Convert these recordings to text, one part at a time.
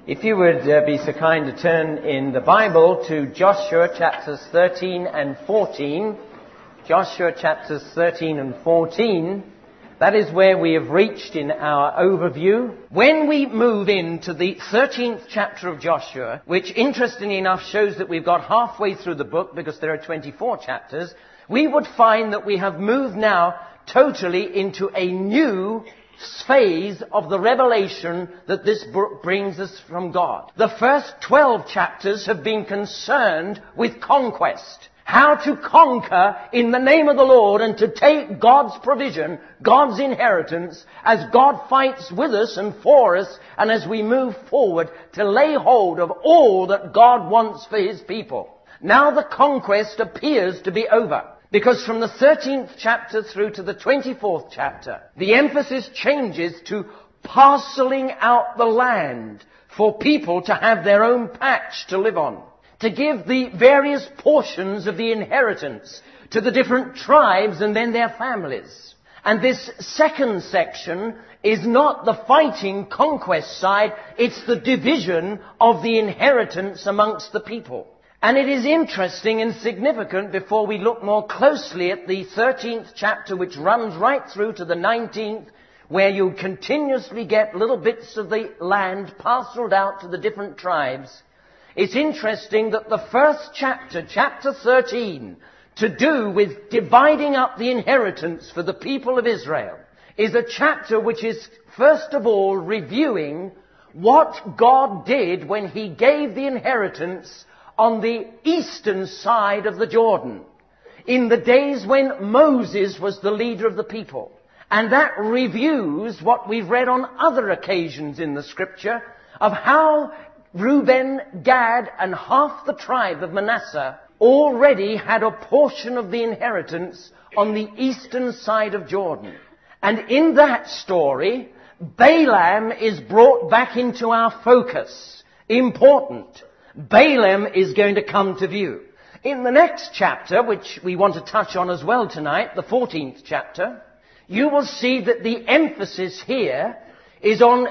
If you would be so kind to turn in the Bible to Joshua chapters 13 and 14. Joshua chapters 13 and 14. That is where we have reached in our overview. When we move into the 13th chapter of Joshua, which interestingly enough shows that we've got halfway through the book because there are 24 chapters, we would find that we have moved now totally into a new phase of the revelation that this book brings us from God. The first 12 chapters have been concerned with conquest. How to conquer in the name of the Lord and to take God's provision, God's inheritance, as God fights with us and for us, and as we move forward to lay hold of all that God wants for His people. Now the conquest appears to be over. Because from the 13th chapter through to the 24th chapter, the emphasis changes to parceling out the land for people to have their own patch to live on, to give the various portions of the inheritance to the different tribes and then their families. And this second section is not the fighting conquest side, it's the division of the inheritance amongst the people. And it is interesting and significant before we look more closely at the 13th chapter, which runs right through to the 19th, where you continuously get little bits of the land parceled out to the different tribes. It's interesting that the first chapter, chapter 13, to do with dividing up the inheritance for the people of Israel, is a chapter which is first of all reviewing what God did when He gave the inheritance on the eastern side of the Jordan, in the days when Moses was the leader of the people. And that reviews what we've read on other occasions in the Scripture of how Reuben, Gad, and half the tribe of Manasseh already had a portion of the inheritance on the eastern side of Jordan. And in that story, Balaam is brought back into our focus. Important. Balaam is going to come to view. In the next chapter, which we want to touch on as well tonight, the 14th chapter, you will see that the emphasis here is on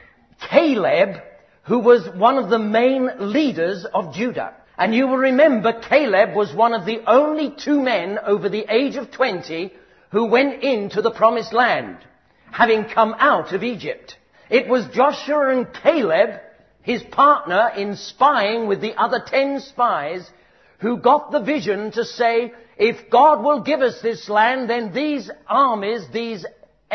Caleb, who was one of the main leaders of Judah. And you will remember Caleb was one of the only two men over the age of 20 who went into the promised land, having come out of Egypt. It was Joshua and Caleb, his partner in spying with the other 10 spies, who got the vision to say, if God will give us this land, then these armies, these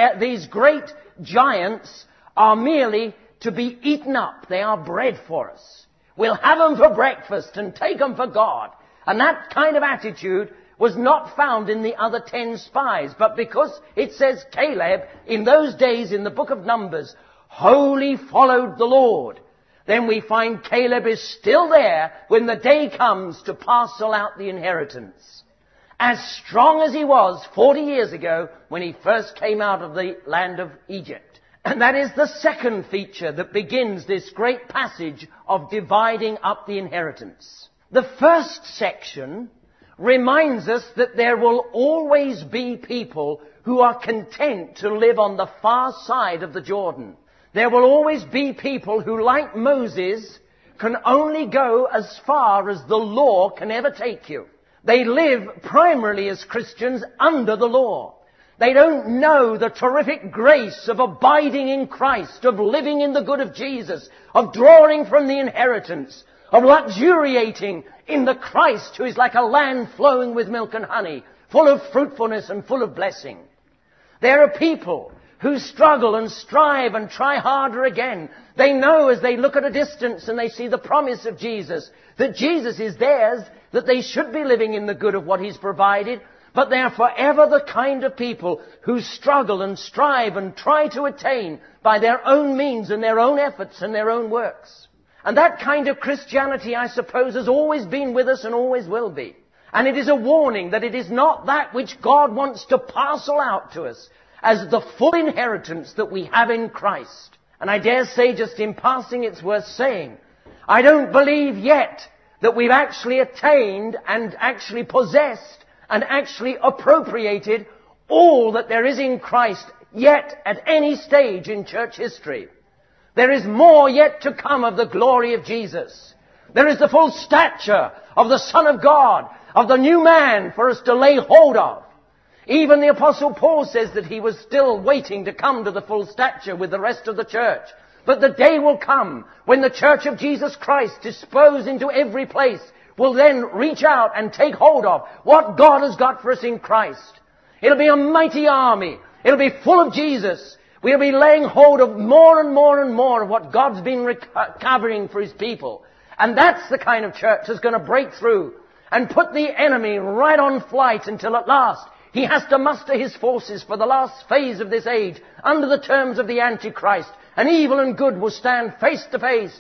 great giants are merely to be eaten up. They are bread for us. We'll have them for breakfast and take them for God. And that kind of attitude was not found in the other 10 spies. But because it says Caleb, in those days in the book of Numbers, wholly followed the Lord, then we find Caleb is still there when the day comes to parcel out the inheritance. As strong as he was 40 years ago when he first came out of the land of Egypt. And that is the second feature that begins this great passage of dividing up the inheritance. The first section reminds us that there will always be people who are content to live on the far side of the Jordan. There will always be people who, like Moses, can only go as far as the law can ever take you. They live primarily as Christians under the law. They don't know the terrific grace of abiding in Christ, of living in the good of Jesus, of drawing from the inheritance, of luxuriating in the Christ who is like a land flowing with milk and honey, full of fruitfulness and full of blessing. There are people who struggle and strive and try harder again. They know as they look at a distance and they see the promise of Jesus, that Jesus is theirs, that they should be living in the good of what He's provided, but they are forever the kind of people who struggle and strive and try to attain by their own means and their own efforts and their own works. And that kind of Christianity, I suppose, has always been with us and always will be. And it is a warning that it is not that which God wants to parcel out to us as the full inheritance that we have in Christ. And I dare say, just in passing, it's worth saying, I don't believe yet that we've actually attained and actually possessed and actually appropriated all that there is in Christ yet at any stage in church history. There is more yet to come of the glory of Jesus. There is the full stature of the Son of God, of the new man for us to lay hold of. Even the Apostle Paul says that he was still waiting to come to the full stature with the rest of the church. But the day will come when the church of Jesus Christ, disposed into every place, will then reach out and take hold of what God has got for us in Christ. It'll be a mighty army. It'll be full of Jesus. We'll be laying hold of more and more and more of what God's been recovering for His people. And that's the kind of church that's going to break through and put the enemy right on flight until at last he has to muster his forces for the last phase of this age under the terms of the Antichrist. And evil and good will stand face to face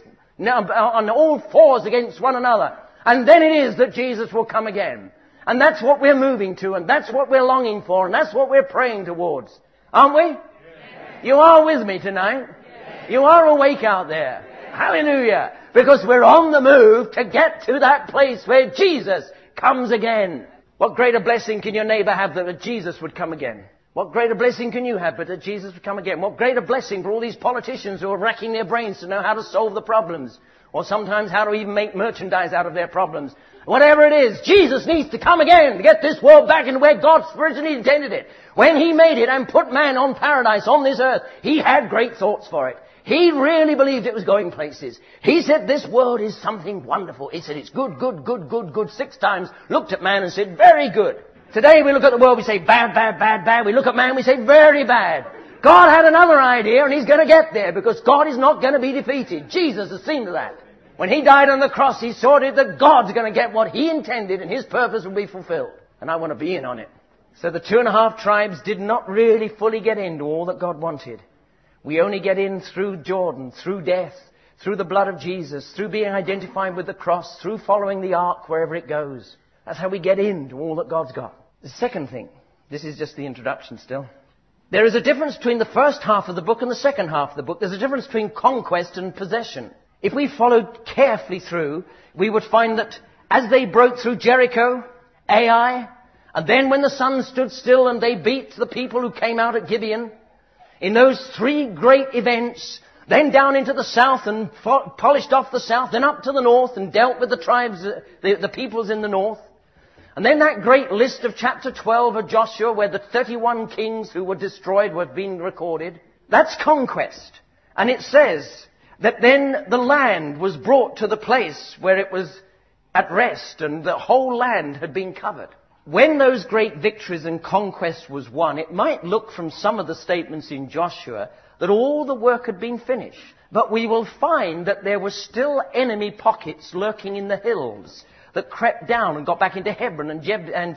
on all fours against one another. And then it is that Jesus will come again. And that's what we're moving to, and that's what we're longing for, and that's what we're praying towards. Aren't we? Yes. You are with me tonight? Yes. You are awake out there. Yes. Hallelujah. Because we're on the move to get to that place where Jesus comes again. What greater blessing can your neighbor have than that Jesus would come again? What greater blessing can you have but that Jesus would come again? What greater blessing for all these politicians who are racking their brains to know how to solve the problems, or sometimes how to even make merchandise out of their problems. Whatever it is, Jesus needs to come again to get this world back into where God originally intended it. When He made it and put man on paradise on this earth, He had great thoughts for it. He really believed it was going places. He said this world is something wonderful. He said it's good, good, good, good, good 6 times. Looked at man and said, very good. Today we look at the world, we say bad, bad, bad, bad. We look at man, we say very bad. God had another idea and He's going to get there because God is not going to be defeated. Jesus has seen to that. When He died on the cross, He saw it that God's going to get what He intended and His purpose will be fulfilled. And I want to be in on it. So the 2.5 tribes did not really fully get into all that God wanted. We only get in through Jordan, through death, through the blood of Jesus, through being identified with the cross, through following the ark wherever it goes. That's how we get into all that God's got. The second thing, this is just the introduction still. There is a difference between the first half of the book and the second half of the book. There's a difference between conquest and possession. If we followed carefully through, we would find that as they broke through Jericho, Ai, and then when the sun stood still and they beat the people who came out at Gibeon, in those 3 great events, then down into the south and polished off the south, then up to the north and dealt with the tribes, the peoples in the north. And then that great list of chapter 12 of Joshua where the 31 kings who were destroyed were being recorded. That's conquest. And it says that then the land was brought to the place where it was at rest and the whole land had been covered. When those great victories and conquest was won, it might look from some of the statements in Joshua that all the work had been finished. But we will find that there were still enemy pockets lurking in the hills that crept down and got back into Hebron and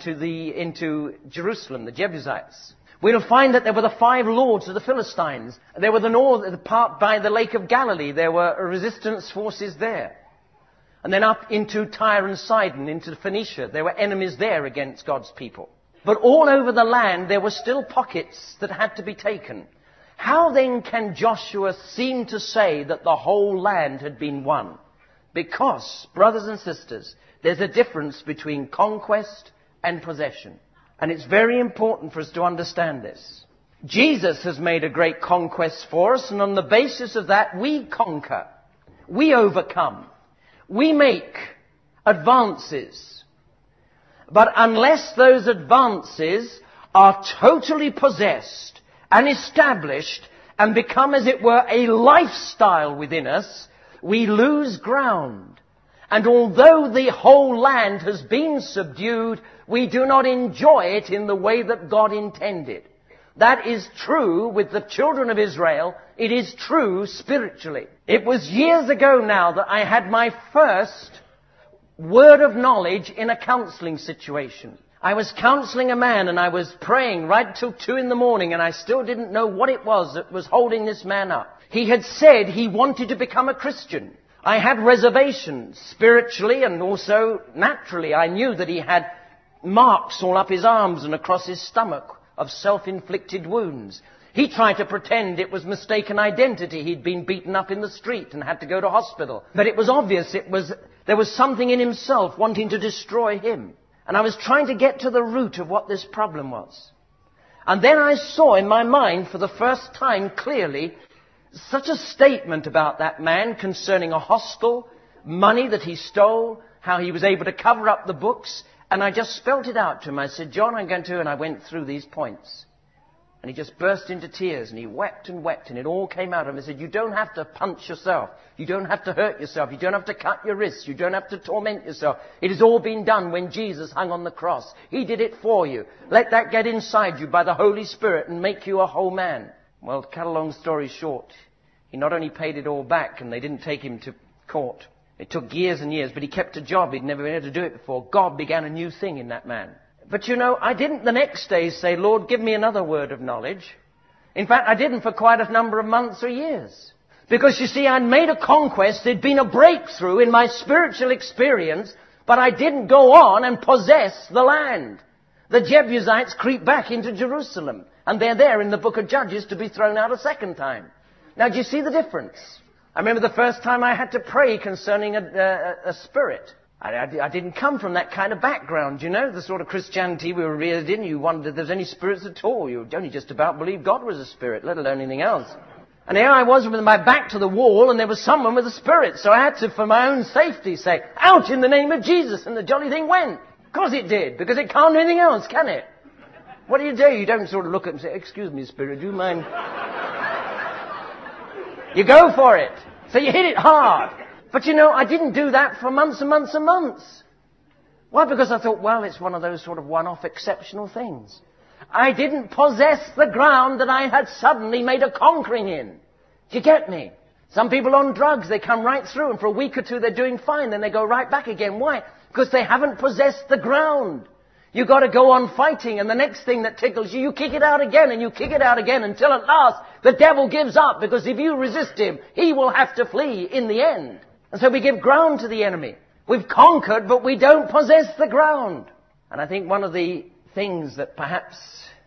into Jerusalem, the Jebusites. We'll find that there were the 5 lords of the Philistines. There were the part by the Lake of Galilee. There were resistance forces there. And then up into Tyre and Sidon, into Phoenicia. There were enemies there against God's people. But all over the land, there were still pockets that had to be taken. How then can Joshua seem to say that the whole land had been won? Because, brothers and sisters, there's a difference between conquest and possession. And it's very important for us to understand this. Jesus has made a great conquest for us, and on the basis of that, we conquer. We overcome. We make advances. But unless those advances are totally possessed and established and become, as it were, a lifestyle within us, we lose ground. And although the whole land has been subdued, we do not enjoy it in the way that God intended. That is true with the children of Israel. It is true spiritually. It was years ago now that I had my first word of knowledge in a counseling situation. I was counseling a man and I was praying right till 2 in the morning and I still didn't know what it was that was holding this man up. He had said he wanted to become a Christian. I had reservations spiritually and also naturally. I knew that he had marks all up his arms and across his stomach of self-inflicted wounds. He tried to pretend it was mistaken identity. He'd been beaten up in the street and had to go to hospital. But it was obvious there was something in himself wanting to destroy him. And I was trying to get to the root of what this problem was. And then I saw in my mind for the first time clearly such a statement about that man concerning a hostel, money that he stole, how he was able to cover up the books. And I just spelt it out to him. I said, John, I'm going to, and I went through these points. And he just burst into tears, and he wept, and it all came out of him. He said, you don't have to punch yourself. You don't have to hurt yourself. You don't have to cut your wrists. You don't have to torment yourself. It has all been done when Jesus hung on the cross. He did it for you. Let that get inside you by the Holy Spirit and make you a whole man. Well, to cut a long story short, he not only paid it all back, and they didn't take him to court. It took years and years, but he kept a job. He'd never been able to do it before. God began a new thing in that man. But you know, I didn't the next day say, Lord, give me another word of knowledge. In fact, I didn't for quite a number of months or years. Because you see, I'd made a conquest. There'd been a breakthrough in my spiritual experience, but I didn't go on and possess the land. The Jebusites creep back into Jerusalem, and they're there in the book of Judges to be thrown out a second time. Now, do you see the difference? I remember the first time I had to pray concerning a spirit. I didn't come from that kind of background, you know, the sort of Christianity we were reared in. You wondered if there's any spirits at all. You only just about believed God was a spirit, let alone anything else. And here I was with my back to the wall, and there was someone with a spirit. So I had to, for my own safety, say, out in the name of Jesus, and the jolly thing went. Of course it did, because it can't do anything else, can it? What do? You don't sort of look at it and say, excuse me, spirit, do you mind? You go for it. So you hit it hard. But you know, I didn't do that for months and months and months. Why? Because I thought, well, it's one of those sort of one-off exceptional things. I didn't possess the ground that I had suddenly made a conquering in. Do you get me? Some people on drugs, they come right through, and for a week or two they're doing fine, then they go right back again. Why? Because they haven't possessed the ground. You've got to go on fighting, and the next thing that tickles you, you kick it out again, and you kick it out again, until at last the devil gives up, because if you resist him, he will have to flee in the end. And so we give ground to the enemy. We've conquered, but we don't possess the ground. And I think one of the things that perhaps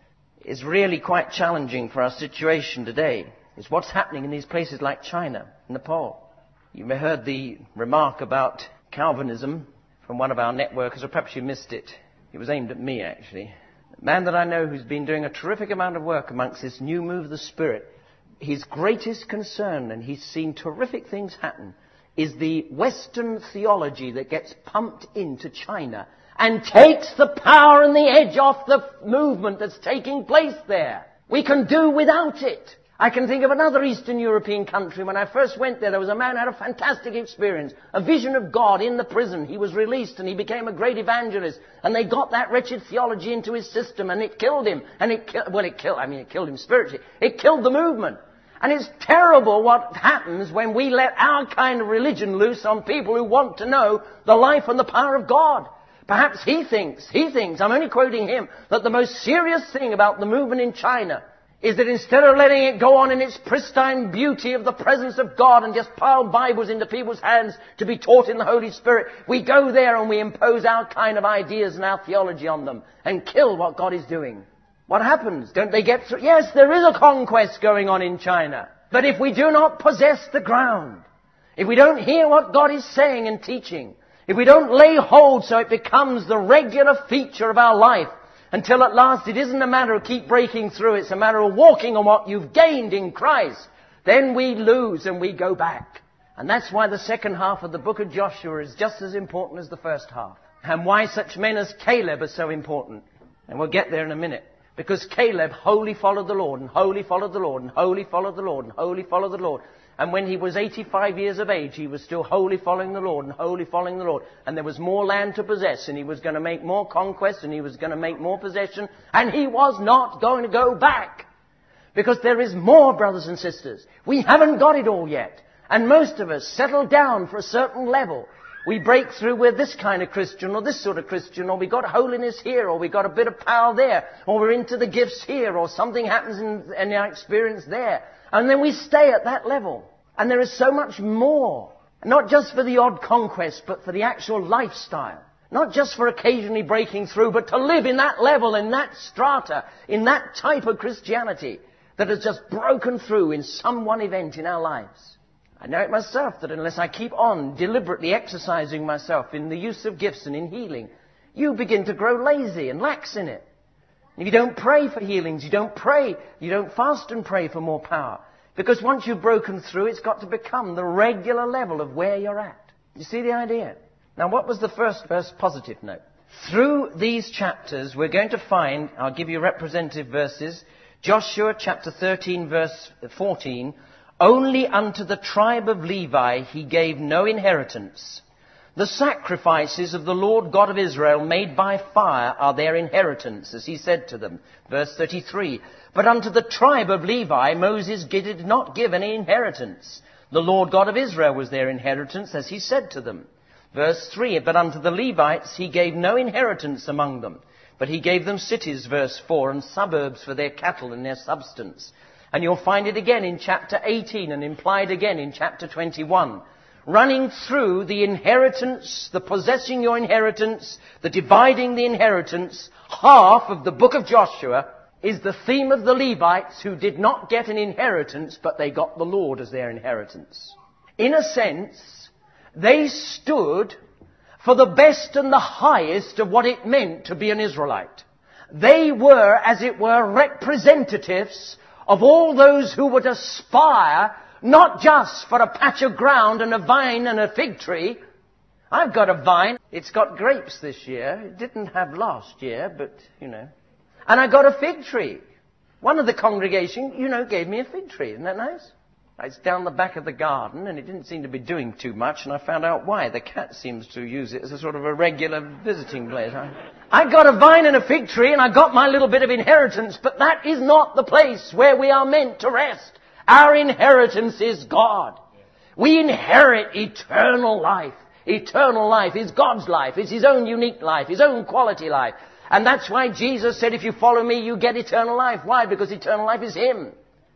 is really quite challenging for our situation today is what's happening in these places like China, Nepal. You may have heard the remark about Calvinism from one of our networkers, or perhaps you missed it. It was aimed at me, actually. A man that I know who's been doing a terrific amount of work amongst this new move of the Spirit. His greatest concern, and he's seen terrific things happen, is the Western theology that gets pumped into China and takes the power and the edge off the movement that's taking place there. We can do without it. I can think of another Eastern European country. When I first went there was a man who had a fantastic experience, a vision of God in the prison. He was released and he became a great evangelist. And they got that wretched theology into his system, and it killed him. And it killed him spiritually. It killed the movement. And it's terrible what happens when we let our kind of religion loose on people who want to know the life and the power of God. Perhaps he thinks, I'm only quoting him, that the most serious thing about the movement in China is that instead of letting it go on in its pristine beauty of the presence of God and just pile Bibles into people's hands to be taught in the Holy Spirit, we go there and we impose our kind of ideas and our theology on them and kill what God is doing. What happens? Don't they get through? Yes, there is a conquest going on in China. But if we do not possess the ground, if we don't hear what God is saying and teaching, if we don't lay hold so it becomes the regular feature of our life, until at last it isn't a matter of keep breaking through, it's a matter of walking on what you've gained in Christ, then we lose and we go back. And that's why the second half of the book of Joshua is just as important as the first half. And why such men as Caleb are so important. And we'll get there in a minute. Because Caleb wholly followed the Lord, and wholly followed the Lord, and wholly followed the Lord, and wholly followed the Lord. And when he was 85 years of age, he was still wholly following the Lord, and wholly following the Lord. And there was more land to possess, and he was going to make more conquest, and he was going to make more possession, and he was not going to go back. Because there is more, brothers and sisters. We haven't got it all yet. And most of us settle down for a certain level. We break through with this kind of Christian or this sort of Christian, or we got holiness here, or we got a bit of power there, or we're into the gifts here, or something happens in our experience there. And then we stay at that level. And there is so much more. Not just for the odd conquest, but for the actual lifestyle. Not just for occasionally breaking through, but to live in that level, in that strata, in that type of Christianity that has just broken through in some one event in our lives. I know it myself that unless I keep on deliberately exercising myself in the use of gifts and in healing, you begin to grow lazy and lax in it. If you don't pray for healings, you don't fast and pray for more power. Because once you've broken through, it's got to become the regular level of where you're at. You see the idea? Now, what was the first verse? Positive note. Through these chapters, we're going to find, I'll give you representative verses, Joshua chapter 13, verse 14, only unto the tribe of Levi he gave no inheritance. The sacrifices of the Lord God of Israel made by fire are their inheritance, as he said to them. Verse 33, but unto the tribe of Levi Moses did not give any inheritance. The Lord God of Israel was their inheritance, as he said to them. Verse 3, but unto the Levites he gave no inheritance among them, but he gave them cities, verse 4, and suburbs for their cattle and their substance. And you'll find it again in chapter 18 and implied again in chapter 21. Running through the inheritance, the possessing your inheritance, the dividing the inheritance, half of the book of Joshua is the theme of the Levites who did not get an inheritance, but they got the Lord as their inheritance. In a sense, they stood for the best and the highest of what it meant to be an Israelite. They were, as it were, representatives of all those who would aspire not just for a patch of ground and a vine and a fig tree. I've got a vine. It's got grapes this year. It didn't have last year, but, And I got a fig tree. One of the congregation, gave me a fig tree. Isn't that nice? It's down the back of the garden, and it didn't seem to be doing too much, and I found out why. The cat seems to use it as a sort of a regular visiting place. I got a vine and a fig tree, and I got my little bit of inheritance, but that is not the place where we are meant to rest. Our inheritance is God. We inherit eternal life. Eternal life is God's life. It's His own unique life, His own quality life. And that's why Jesus said, if you follow me, you get eternal life. Why? Because eternal life is Him.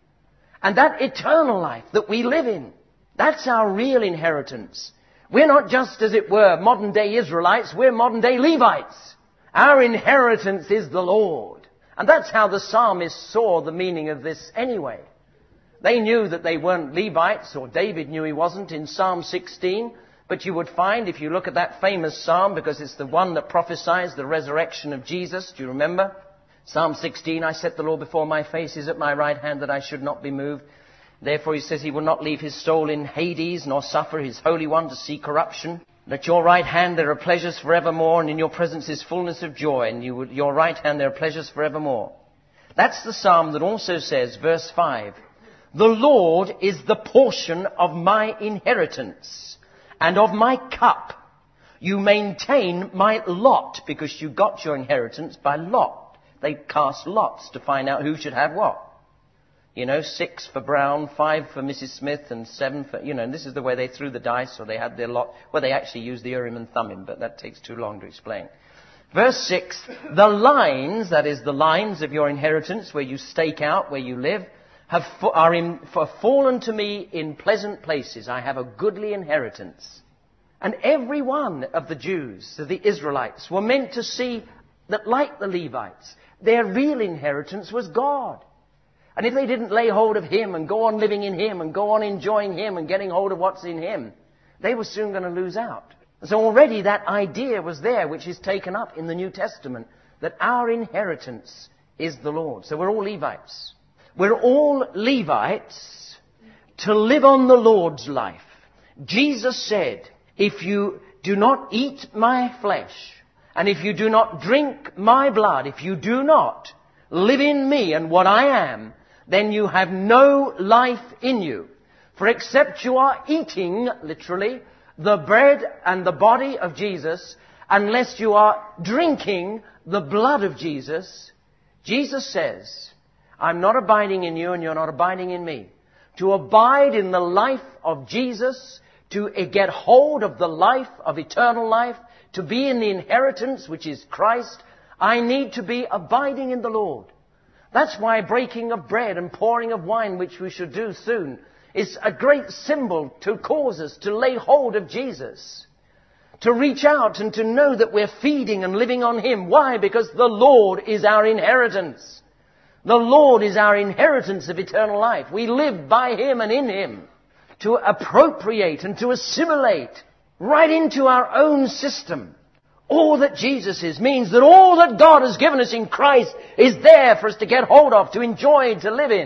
And that eternal life that we live in, that's our real inheritance. We're not just, as it were, modern day Israelites, we're modern day Levites. Our inheritance is the Lord. And that's how the psalmist saw the meaning of this anyway. They knew that they weren't Levites, or David knew he wasn't in Psalm 16. But you would find, if you look at that famous psalm, because it's the one that prophesies the resurrection of Jesus, do you remember? Psalm 16, I set the Lord before my face, He is at my right hand that I should not be moved. Therefore he says He will not leave His soul in Hades, nor suffer His Holy One to see corruption. And at your right hand there are pleasures forevermore, and in your presence is fullness of joy, and your right hand there are pleasures forevermore. That's the psalm that also says, verse 5, the Lord is the portion of my inheritance and of my cup. You maintain my lot, because you got your inheritance by lot. They cast lots to find out who should have what. 6 for Brown, 5 for Mrs. Smith, and 7 for, and this is the way they threw the dice, or they had their lot. Well, they actually used the Urim and Thummim, but that takes too long to explain. Verse 6, the lines, that is the lines of your inheritance, where you stake out, where you live, have fallen to me in pleasant places. I have a goodly inheritance. And every one of the Jews, of the Israelites, were meant to see that, like the Levites, their real inheritance was God. And if they didn't lay hold of Him and go on living in Him and go on enjoying Him and getting hold of what's in Him, they were soon going to lose out. So already that idea was there, which is taken up in the New Testament, that our inheritance is the Lord. So we're all Levites. We're all Levites to live on the Lord's life. Jesus said, if you do not eat my flesh, and if you do not drink my blood, if you do not live in me and what I am, then you have no life in you. For except you are eating, literally, the bread and the body of Jesus, unless you are drinking the blood of Jesus, Jesus says, I'm not abiding in you and you're not abiding in me. To abide in the life of Jesus, to get hold of the life of eternal life, to be in the inheritance which is Christ, I need to be abiding in the Lord. That's why breaking of bread and pouring of wine, which we should do soon, is a great symbol to cause us to lay hold of Jesus. To reach out and to know that we're feeding and living on Him. Why? Because the Lord is our inheritance. The Lord is our inheritance of eternal life. We live by Him and in Him. To appropriate and to assimilate right into our own system all that Jesus is means that all that God has given us in Christ is there for us to get hold of, to enjoy, to live in.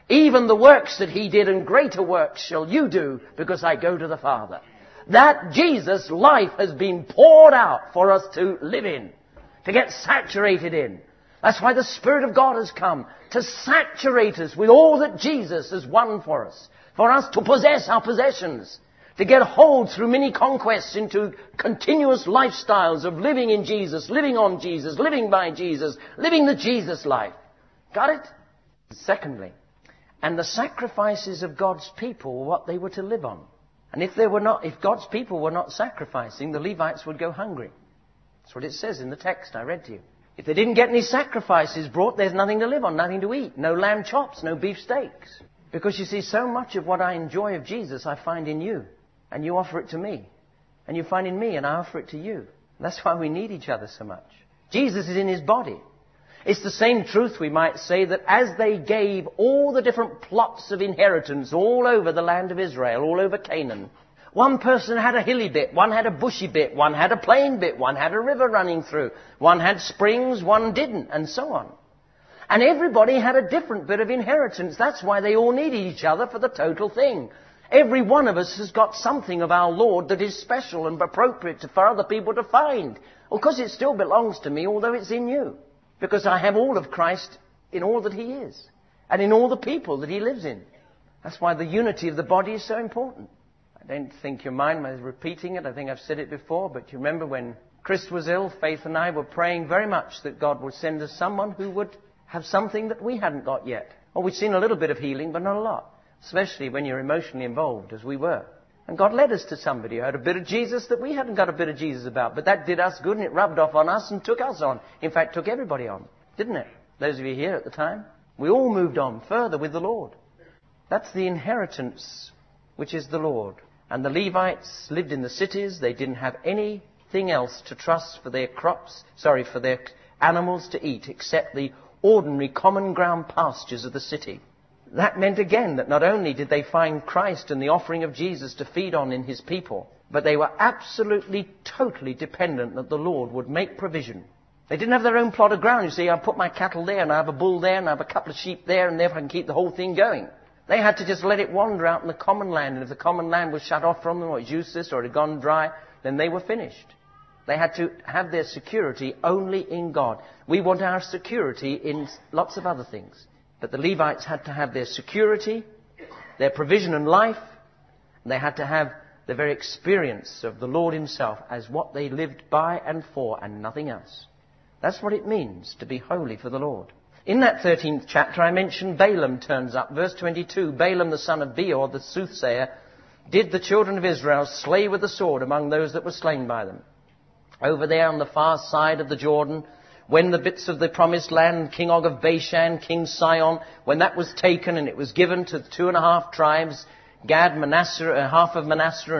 Even the works that he did and greater works shall you do, because I go to the Father. That Jesus' life has been poured out for us to live in, to get saturated in. That's why the Spirit of God has come, to saturate us with all that Jesus has won for us to possess our possessions, to get hold through many conquests into continuous lifestyles of living in Jesus, living on Jesus, living by Jesus, living the Jesus life. Got it? Secondly, and the sacrifices of God's people were what they were to live on. And if God's people were not sacrificing, the Levites would go hungry. That's what it says in the text I read to you. If they didn't get any sacrifices brought, there's nothing to live on, nothing to eat. No lamb chops, no beef steaks. Because you see, so much of what I enjoy of Jesus I find in you. And you offer it to me. And you find in me and I offer it to you. That's why we need each other so much. Jesus is in his body. It's the same truth, we might say, that as they gave all the different plots of inheritance all over the land of Israel, all over Canaan, one person had a hilly bit, one had a bushy bit, one had a plain bit, one had a river running through, one had springs, one didn't, and so on. And everybody had a different bit of inheritance. That's why they all needed each other for the total thing. Every one of us has got something of our Lord that is special and appropriate for other people to find. Well, because it still belongs to me, although it's in you. Because I have all of Christ in all that he is. And in all the people that he lives in. That's why the unity of the body is so important. I don't think you mind my repeating it. I think I've said it before. But you remember when Chris was ill, Faith and I were praying very much that God would send us someone who would have something that we hadn't got yet. Well, we've seen a little bit of healing, but not a lot. Especially when you're emotionally involved, as we were. And God led us to somebody who had a bit of Jesus that we hadn't got a bit of Jesus about. But that did us good, and it rubbed off on us and took us on. In fact, took everybody on, didn't it? Those of you here at the time. We all moved on further with the Lord. That's the inheritance, which is the Lord. And the Levites lived in the cities. They didn't have anything else to trust for their for their animals to eat, except the ordinary common ground pastures of the city. That meant again that not only did they find Christ and the offering of Jesus to feed on in his people, but they were absolutely, totally dependent that the Lord would make provision. They didn't have their own plot of ground. You see, I put my cattle there and I have a bull there and I have a couple of sheep there and therefore I can keep the whole thing going. They had to just let it wander out in the common land, and if the common land was shut off from them or it was useless or it had gone dry, then they were finished. They had to have their security only in God. We want our security in lots of other things. But the Levites had to have their security, their provision and life, and they had to have the very experience of the Lord himself as what they lived by and for and nothing else. That's what it means to be holy for the Lord. In that 13th chapter I mentioned Balaam turns up. Verse 22, Balaam the son of Beor, the soothsayer, did the children of Israel slay with the sword among those that were slain by them. Over there on the far side of the Jordan, when the bits of the promised land, King Og of Bashan, King Sihon, when that was taken and it was given to 2.5 tribes, Gad, Manasseh, half of Manasseh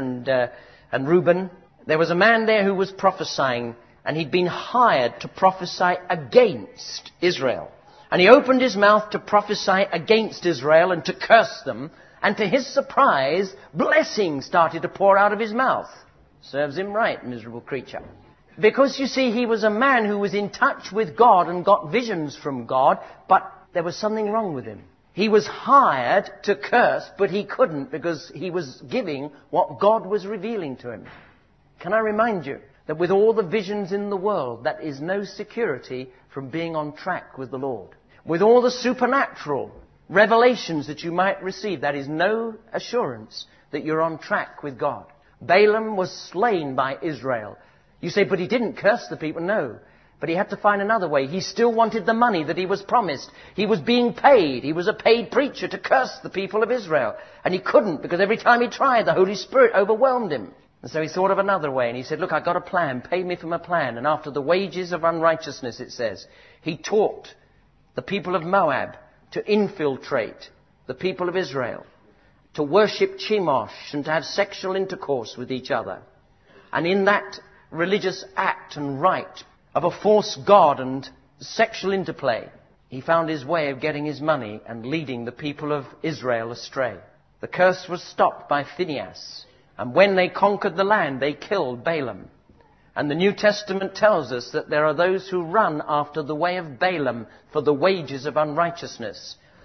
and Reuben, there was a man there who was prophesying, and he'd been hired to prophesy against Israel. And he opened his mouth to prophesy against Israel and to curse them, and to his surprise, blessing started to pour out of his mouth. Serves him right, miserable creature. Because, you see, he was a man who was in touch with God and got visions from God, but there was something wrong with him. He was hired to curse, but he couldn't because he was giving what God was revealing to him. Can I remind you that with all the visions in the world, that is no security from being on track with the Lord. With all the supernatural revelations that you might receive, that is no assurance that you're on track with God. Balaam was slain by Israel. You say, but he didn't curse the people. No, but he had to find another way. He still wanted the money that he was promised. He was being paid. He was a paid preacher to curse the people of Israel. And he couldn't, because every time he tried, the Holy Spirit overwhelmed him. And so he thought of another way, and he said, look, I've got a plan. Pay me for my plan. And after the wages of unrighteousness, it says, he taught the people of Moab to infiltrate the people of Israel, to worship Chemosh and to have sexual intercourse with each other. And in that religious act and rite of a false god and sexual interplay, he found his way of getting his money and leading the people of Israel astray. The curse was stopped by Phinehas, and when they conquered the land, they killed Balaam. And the New Testament tells us that there are those who run after the way of Balaam for the wages of unrighteousness.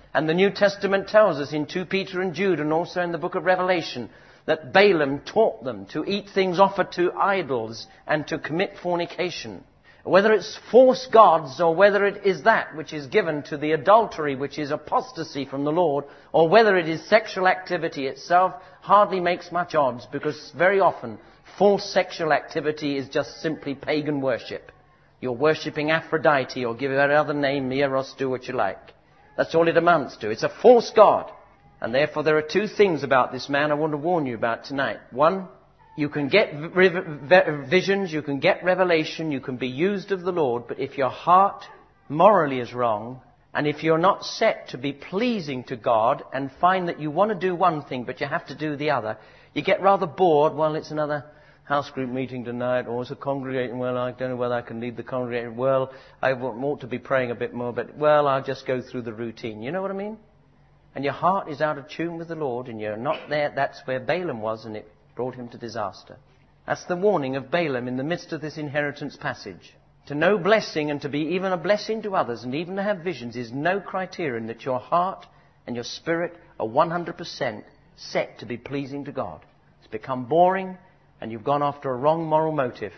And the New Testament tells us in 2 Peter and Jude and also in the book of Revelation that Balaam taught them to eat things offered to idols and to commit fornication. Whether it's false gods or whether it is that which is given to the adultery, which is apostasy from the Lord, or whether it is sexual activity itself, hardly makes much odds, because very often false sexual activity is just simply pagan worship. You're worshipping Aphrodite, or give it another name, Eros, do what you like. That's all it amounts to. It's a false god. And therefore there are two things about this man I want to warn you about tonight. One, you can get visions, you can get revelation, you can be used of the Lord, but if your heart morally is wrong, and if you're not set to be pleasing to God and find that you want to do one thing but you have to do the other, you get rather bored. Well, it's another house group meeting tonight, or it's a congregation. Well, I don't know whether I can lead the congregation. Well, I ought to be praying a bit more, but, well, I'll just go through the routine. You know what I mean? And your heart is out of tune with the Lord, and you're not there. That's where Balaam was, and it brought him to disaster. That's the warning of Balaam in the midst of this inheritance passage. To know blessing and to be even a blessing to others and even to have visions is no criterion that your heart and your spirit are 100% set to be pleasing to God. It's become boring and you've gone after a wrong moral motive.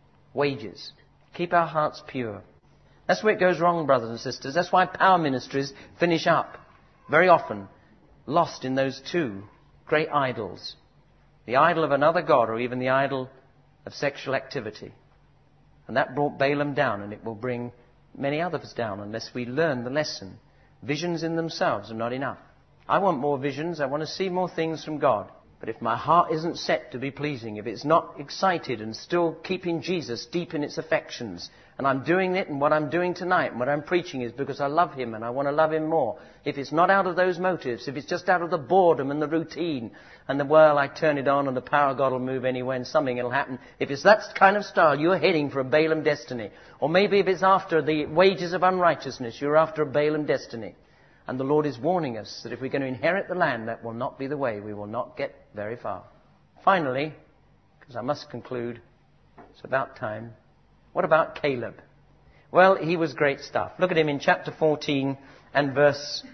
Wages. Keep our hearts pure. That's where it goes wrong, brothers and sisters. That's why power ministries finish up very often lost in those two great idols. The idol of another god, or even the idol of sexual activity. And that brought Balaam down, and it will bring many others down unless we learn the lesson. Visions in themselves are not enough. I want more visions. I want to see more things from God. But if my heart isn't set to be pleasing, if it's not excited and still keeping Jesus deep in its affections, and I'm doing it, and what I'm doing tonight and what I'm preaching is because I love Him and I want to love Him more. If it's not out of those motives, if it's just out of the boredom and the routine and the, well, I turn it on and the power of God will move anyway and something will happen. If it's that kind of style, you're heading for a Balaam destiny. Or maybe if it's after the wages of unrighteousness, you're after a Balaam destiny. And the Lord is warning us that if we're going to inherit the land, that will not be the way. We will not get very far. Finally, because I must conclude, it's about time. What about Caleb? Well, he was great stuff. Look at him in chapter 14 and verse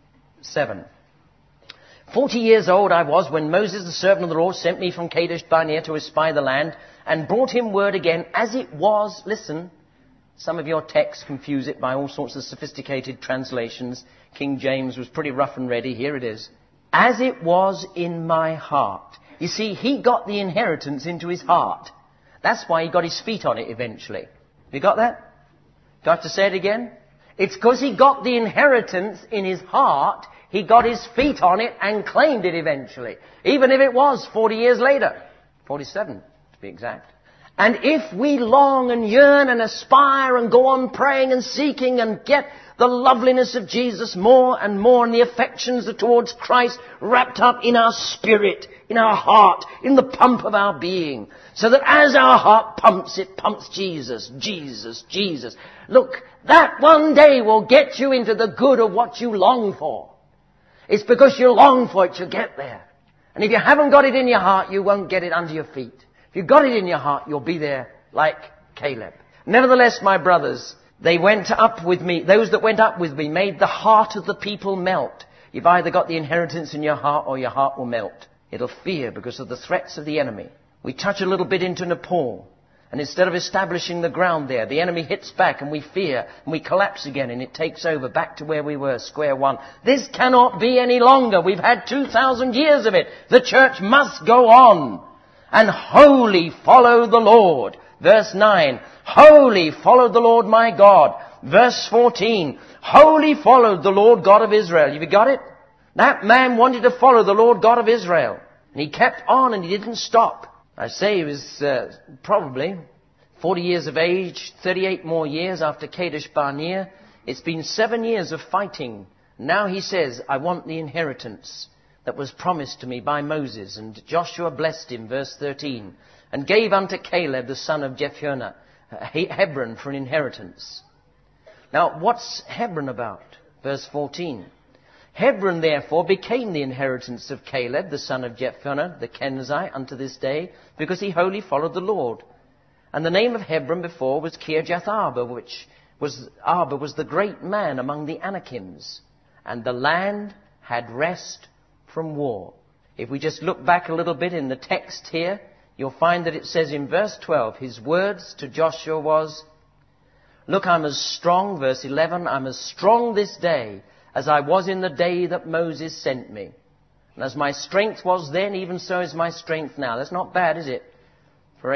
7. 40 years old I was when Moses, the servant of the Lord, sent me from Kadesh Barnea to espy the land, and brought him word again as it was. Listen, some of your texts confuse it by all sorts of sophisticated translations. King James was pretty rough and ready. Here it is. As it was in my heart. You see, he got the inheritance into his heart. That's why he got his feet on it eventually. Have you got that? Do I have to say it again? It's because he got the inheritance in his heart, he got his feet on it and claimed it eventually. Even if it was 40 years later. 47, to be exact. And if we long and yearn and aspire and go on praying and seeking and get the loveliness of Jesus more and more and the affections towards Christ wrapped up in our spirit, in our heart, in the pump of our being, so that as our heart pumps, it pumps Jesus, Jesus, Jesus. Look, that one day will get you into the good of what you long for. It's because you long for it, you'll get there. And if you haven't got it in your heart, you won't get it under your feet. If you've got it in your heart, you'll be there like Caleb. Nevertheless, my brothers, they went up with me. Those that went up with me made the heart of the people melt. You've either got the inheritance in your heart or your heart will melt. It'll fear because of the threats of the enemy. We touch a little bit into Nepal. And instead of establishing the ground there, the enemy hits back and we fear and we collapse again and it takes over back to where we were, square one. This cannot be any longer. We've had 2,000 years of it. The church must go on. And wholly follow the Lord. Verse 9. Wholly followed the Lord my God. Verse 14. Wholly followed the Lord God of Israel. Have you got it? That man wanted to follow the Lord God of Israel. And he kept on and he didn't stop. I say he was probably 40 years of age, 38 more years after Kadesh Barnea. It's been 7 years of fighting. Now he says, I want the inheritance that was promised to me by Moses. And Joshua blessed him, verse 13, and gave unto Caleb the son of Jephunneh Hebron for an inheritance. Now, what's Hebron about? Verse 14. Hebron, therefore, became the inheritance of Caleb, the son of Jephunneh, the Kenizzite, unto this day, because he wholly followed the Lord. And the name of Hebron before was Kirjath Arba, which was Arba was the great man among the Anakims. and the land had rest from war. If we just look back a little bit in the text here, you'll find that it says in verse 12, his words to Joshua was, look, I'm as strong, verse 11, I'm as strong this day as I was in the day that Moses sent me. And as my strength was then, even so is my strength now. That's not bad, is it? For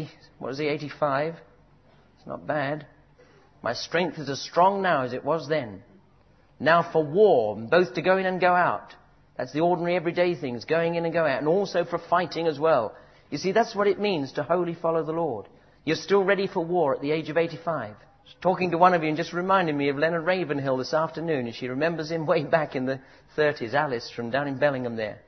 85? It's not bad. My strength is as strong now as it was then. Now for war, both to go in and go out. That's the ordinary everyday things, going in and going out. And also for fighting as well. You see, that's what it means to wholly follow the Lord. You're still ready for war at the age of 85. Talking to one of you and just reminding me of Leonard Ravenhill this afternoon. And she remembers him way back in the 30s, Alice from down in Bellingham there.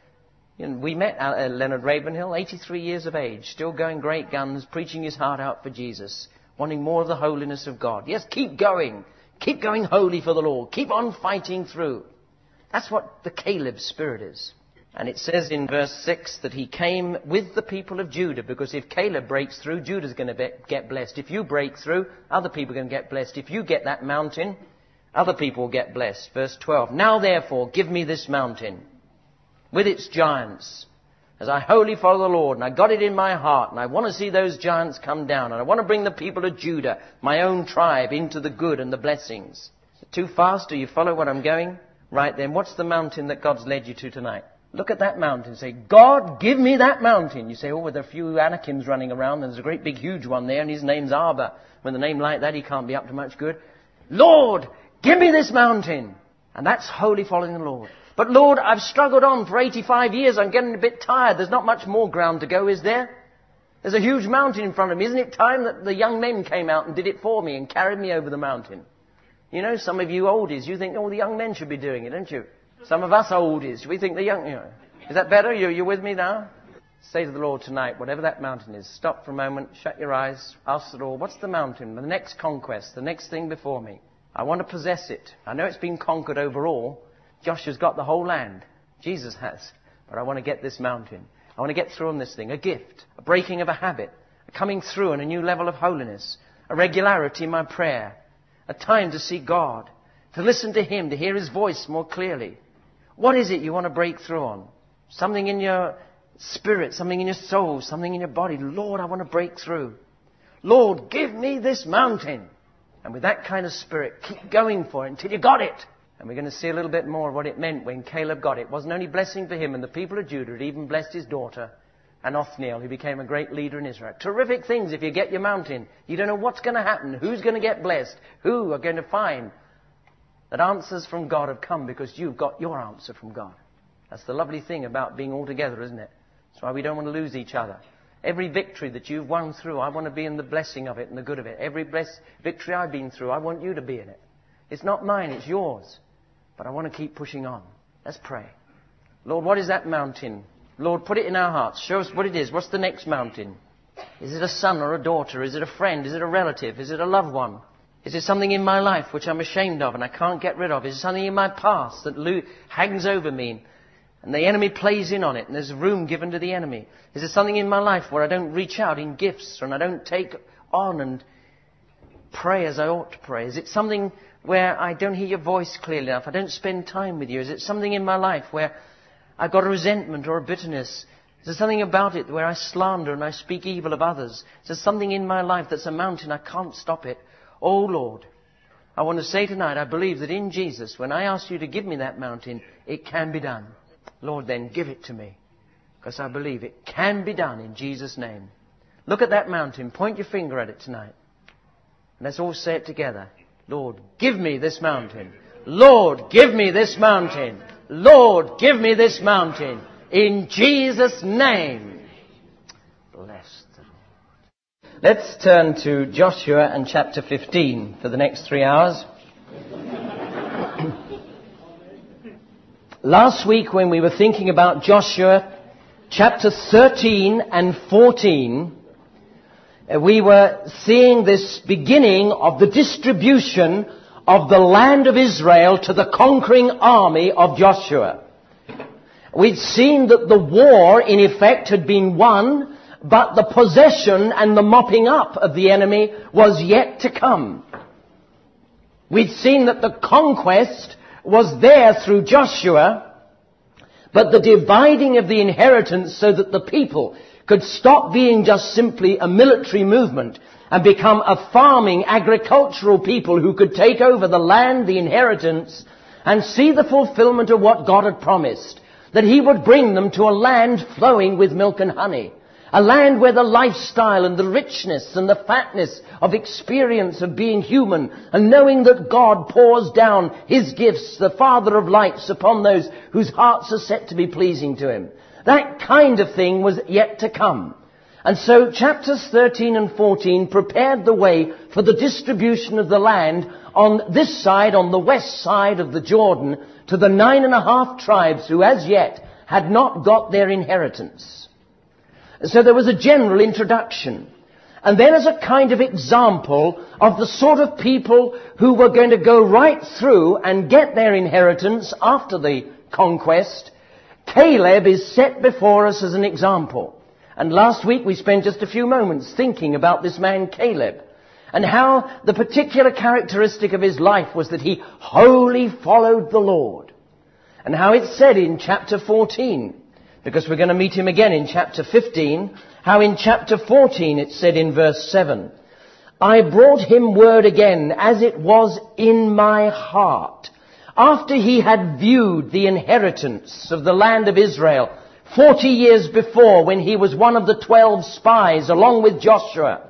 And we met Leonard Ravenhill, 83 years of age, still going great guns, preaching his heart out for Jesus, wanting more of the holiness of God. Yes, keep going. Keep going holy for the Lord. Keep on fighting through. That's what the Caleb spirit is. And it says in verse 6 that he came with the people of Judah, because if Caleb breaks through, Judah's going to get blessed. If you break through, other people are going to get blessed. If you get that mountain, other people will get blessed. Verse 12, now therefore give me this mountain with its giants, as I wholly follow the Lord, and I got it in my heart, and I want to see those giants come down, and I want to bring the people of Judah, my own tribe, into the good and the blessings. Is it too fast? Do you follow what I'm going? Right then, what's the mountain that God's led you to tonight? Look at that mountain. Say, God, give me that mountain. You say, oh, well, there are a few Anakims running around, and there's a great big huge one there, and his name's Arba. With a name like that, he can't be up to much good. Lord, give me this mountain. And that's wholly following the Lord. But Lord, I've struggled on for 85 years. I'm getting a bit tired. There's not much more ground to go, is there? There's a huge mountain in front of me. Isn't it time that the young men came out and did it for me and carried me over the mountain? You know, some of you oldies, you think, oh, the young men should be doing it, don't you? Some of us oldies, we think the young, you know. Is that better? You're with me now? Say to the Lord tonight, whatever that mountain is, stop for a moment, shut your eyes, ask the Lord, what's the mountain, the next conquest, the next thing before me? I want to possess it. I know it's been conquered overall. Joshua's got the whole land. Jesus has. But I want to get this mountain. I want to get through on this thing. A gift. A breaking of a habit. A coming through on a new level of holiness. A regularity in my prayer. A time to see God. To listen to Him. To hear His voice more clearly. What is it you want to break through on? Something in your spirit. Something in your soul. Something in your body. Lord, I want to break through. Lord, give me this mountain. And with that kind of spirit, keep going for it until you got it. And we're going to see a little bit more of what it meant when Caleb got it. It wasn't only blessing for him and the people of Judah, it even blessed his daughter, and Othniel, who became a great leader in Israel. Terrific things if you get your mountain. You don't know what's going to happen, who's going to get blessed, who are going to find that answers from God have come because you've got your answer from God. That's the lovely thing about being all together, isn't it? That's why we don't want to lose each other. Every victory that you've won through, I want to be in the blessing of it and the good of it. Every victory I've been through, I want you to be in it. It's not mine, it's yours. But I want to keep pushing on. Let's pray. Lord, what is that mountain? Lord, put it in our hearts. Show us what it is. What's the next mountain? Is it a son or a daughter? Is it a friend? Is it a relative? Is it a loved one? Is it something in my life which I'm ashamed of and I can't get rid of? Is it something in my past that hangs over me and the enemy plays in on it and there's room given to the enemy? Is it something in my life where I don't reach out in gifts and I don't take on and pray as I ought to pray? Is it something where I don't hear your voice clearly enough? I don't spend time with you? Is it something in my life where I've got a resentment or a bitterness? Is there something about it where I slander and I speak evil of others? Is there something in my life that's a mountain? I can't stop it. Oh Lord, I want to say tonight, I believe that in Jesus, when I ask you to give me that mountain, it can be done. Lord, then give it to me, because I believe it can be done in Jesus' name. Look at that mountain. Point your finger at it tonight. And let's all say it together. Lord, give me this mountain. Lord, give me this mountain. Lord, give me this mountain. In Jesus' name. Bless the Lord. Let's turn to Joshua and chapter 15 for the next 3 hours. Last week when we were thinking about Joshua chapter 13 and 14, we were seeing this beginning of the distribution of the land of Israel to the conquering army of Joshua. We'd seen that the war, in effect, had been won, but the possession and the mopping up of the enemy was yet to come. We'd seen that the conquest was there through Joshua, but the dividing of the inheritance so that the people could stop being just simply a military movement and become a farming, agricultural people who could take over the land, the inheritance, and see the fulfillment of what God had promised. That He would bring them to a land flowing with milk and honey. A land where the lifestyle and the richness and the fatness of experience of being human and knowing that God pours down His gifts, the Father of lights, upon those whose hearts are set to be pleasing to Him. That kind of thing was yet to come. And so chapters 13 and 14 prepared the way for the distribution of the land on this side, on the west side of the Jordan, to the 9.5 tribes who as yet had not got their inheritance. So there was a general introduction. And then as a kind of example of the sort of people who were going to go right through and get their inheritance after the conquest, Caleb is set before us as an example. And last week we spent just a few moments thinking about this man Caleb and how the particular characteristic of his life was that he wholly followed the Lord. And how it said in chapter 14, because we're going to meet him again in chapter 15, how in chapter 14 it said in verse 7, I brought him word again as it was in my heart, after he had viewed the inheritance of the land of Israel 40 years before when he was one of the 12 spies along with Joshua.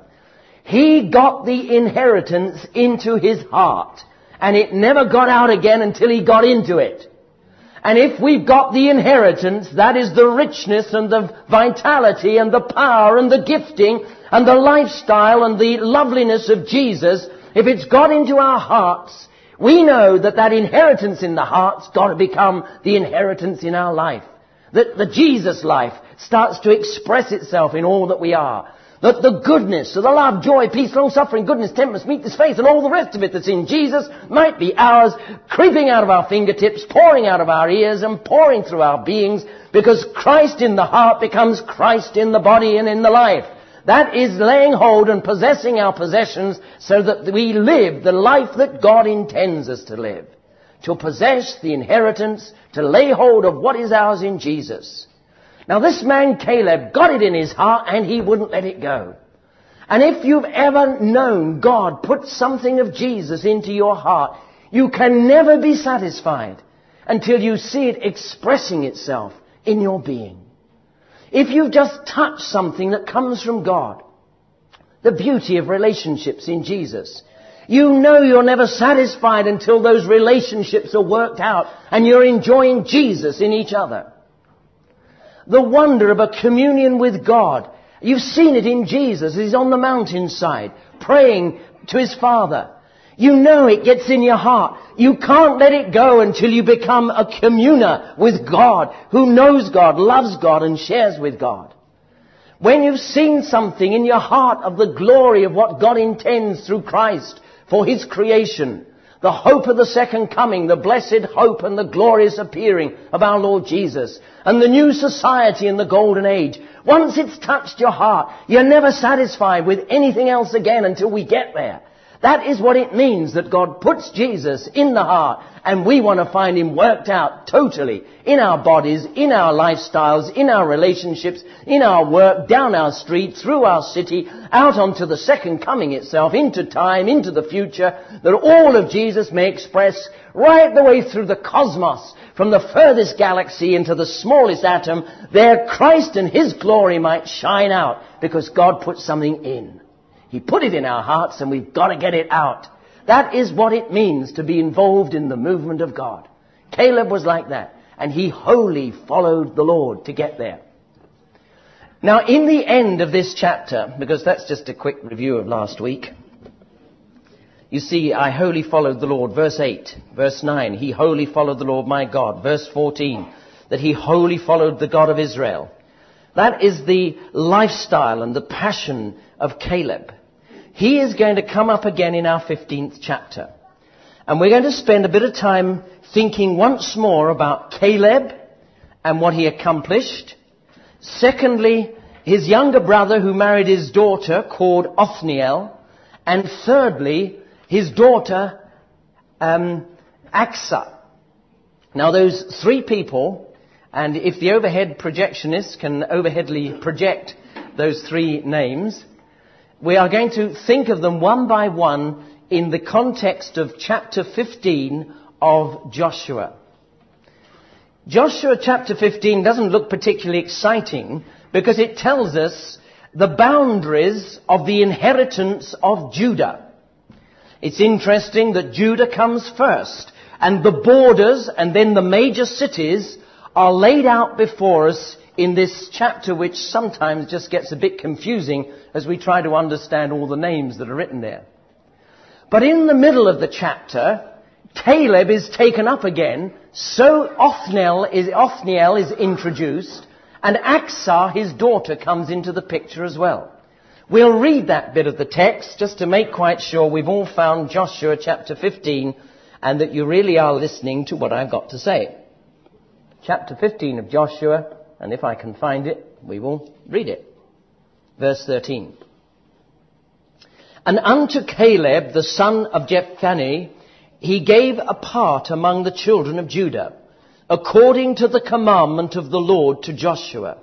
He got the inheritance into his heart, and it never got out again until he got into it. And if we've got the inheritance, that is the richness and the vitality and the power and the gifting and the lifestyle and the loveliness of Jesus. If it's got into our hearts, we know that that inheritance in the heart's got to become the inheritance in our life. That the Jesus life starts to express itself in all that we are. That the goodness, the love, joy, peace, long-suffering, goodness, temperance, meekness, faith, and all the rest of it that's in Jesus might be ours, creeping out of our fingertips, pouring out of our ears, and pouring through our beings, because Christ in the heart becomes Christ in the body and in the life. That is laying hold and possessing our possessions so that we live the life that God intends us to live. To possess the inheritance, to lay hold of what is ours in Jesus. Now this man Caleb got it in his heart and he wouldn't let it go. And if you've ever known God put something of Jesus into your heart, you can never be satisfied until you see it expressing itself in your being. If you've just touched something that comes from God, the beauty of relationships in Jesus, you know you're never satisfied until those relationships are worked out and you're enjoying Jesus in each other. The wonder of a communion with God. You've seen it in Jesus. He's on the mountainside praying to His Father. You know it gets in your heart. You can't let it go until you become a communer with God, who knows God, loves God, and shares with God. When you've seen something in your heart of the glory of what God intends through Christ for His creation, the hope of the second coming, the blessed hope and the glorious appearing of our Lord Jesus, and the new society in the golden age. Once it's touched your heart, you're never satisfied with anything else again until we get there. That is what it means that God puts Jesus in the heart, and we want to find Him worked out totally in our bodies, in our lifestyles, in our relationships, in our work, down our street, through our city, out onto the second coming itself, into time, into the future, that all of Jesus may express right the way through the cosmos, from the furthest galaxy into the smallest atom, there Christ and His glory might shine out, because God put something in. He put it in our hearts and we've got to get it out. That is what it means to be involved in the movement of God. Caleb was like that, and he wholly followed the Lord to get there. Now in the end of this chapter, because that's just a quick review of last week, you see, I wholly followed the Lord. Verse 8, verse 9, he wholly followed the Lord my God. Verse 14, that he wholly followed the God of Israel. That is the lifestyle and the passion of Caleb. He is going to come up again in our 15th chapter. And we're going to spend a bit of time thinking once more about Caleb and what he accomplished. Secondly, his younger brother who married his daughter called Othniel. And thirdly, his daughter Achsah. Now those three people, and if the overhead projectionist can overheadly project those three names, we are going to think of them one by one in the context of chapter 15 of Joshua. Joshua chapter 15 doesn't look particularly exciting because it tells us the boundaries of the inheritance of Judah. It's interesting that Judah comes first, and the borders and then the major cities are laid out before us in this chapter, which sometimes just gets a bit confusing as we try to understand all the names that are written there. But in the middle of the chapter, Caleb is taken up again, so Othniel is introduced, and Achsah, his daughter, comes into the picture as well. We'll read that bit of the text just to make quite sure we've all found Joshua chapter 15 and that you really are listening to what I've got to say. Chapter 15 of Joshua, and if I can find it, we will read it. Verse 13. And unto Caleb, the son of Jephunneh, he gave a part among the children of Judah, according to the commandment of the Lord to Joshua.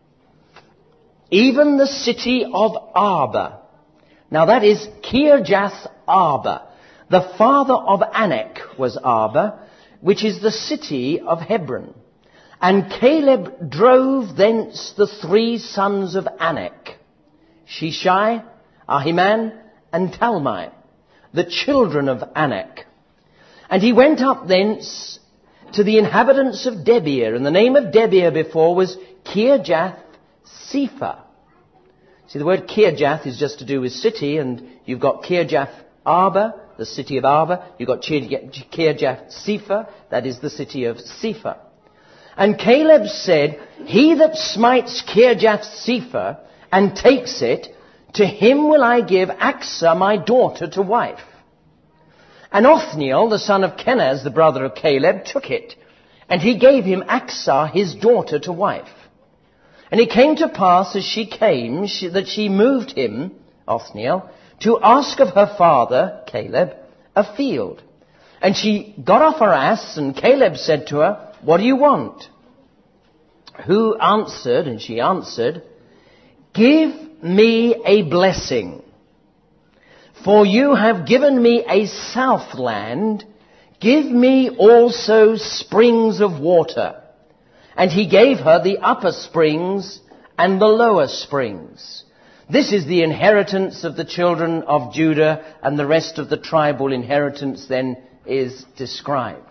Even the city of Arba. Now that is Kirjath Arba. The father of Anak was Arba, which is the city of Hebron. And Caleb drove thence the three sons of Anak, Shishai, Ahiman, and Talmai, the children of Anak. And he went up thence to the inhabitants of Debir, and the name of Debir before was Kirjath Sepher. See, the word Kirjath is just to do with city, and you've got Kirjath Arba, the city of Arba. You've got Kirjath Sepher, that is the city of Sepher. And Caleb said, he that smites Kirjath Sepher and takes it, to him will I give Achsah my daughter to wife. And Othniel, the son of Kenaz, the brother of Caleb, took it, and he gave him Achsah his daughter to wife. And it came to pass as she came, that she moved him, Othniel, to ask of her father, Caleb, a field. And she got off her ass, and Caleb said to her, what do you want? Who answered, and she answered, give me a blessing. For you have given me a southland, give me also springs of water. And he gave her the upper springs and the lower springs. This is the inheritance of the children of Judah, and the rest of the tribal inheritance then is described.